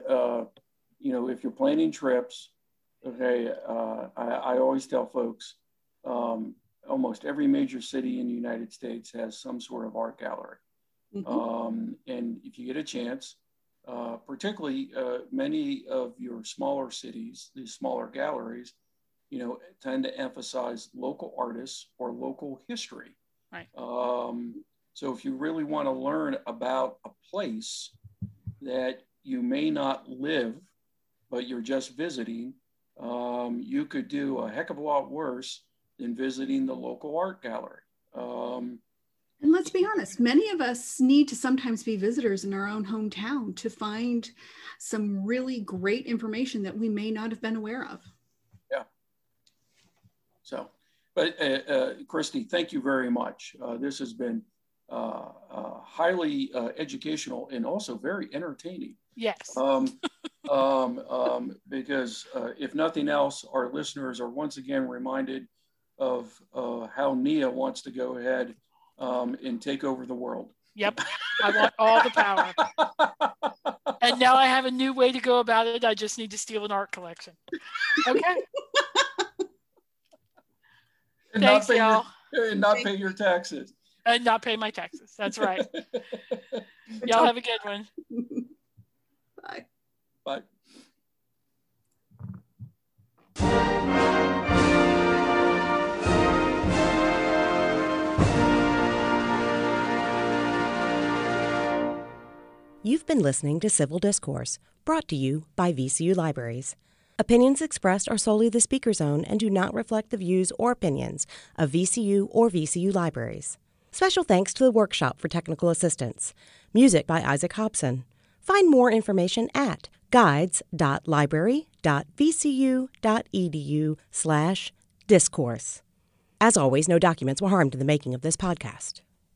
if you're planning trips, okay, I always tell folks, almost every major city in the United States has some sort of art gallery. Mm-hmm. And if you get a chance, particularly many of your smaller cities, these smaller galleries, tend to emphasize local artists or local history. Right. So if you really want to learn about a place that you may not live, but you're just visiting, you could do a heck of a lot worse than visiting the local art gallery. And let's be honest, many of us need to sometimes be visitors in our own hometown to find some really great information that we may not have been aware of. Yeah. So, but Christy, thank you very much. This has been highly educational and also very entertaining. Yes. Because if nothing else, our listeners are once again reminded of how Nia wants to go ahead and take over the world. Yep. I want all the power. And now I have a new way to go about it. I just need to steal an art collection. Okay. And thanks, y'all. And not pay your taxes. And not pay my taxes. That's right. Y'all have a good one. Bye. Bye. You've been listening to Civil Discourse, brought to you by VCU Libraries. Opinions expressed are solely the speaker's own and do not reflect the views or opinions of VCU or VCU Libraries. Special thanks to the Workshop for Technical Assistance. Music by Isaac Hobson. Find more information at guides.library.vcu.edu/discourse. As always, no documents were harmed in the making of this podcast.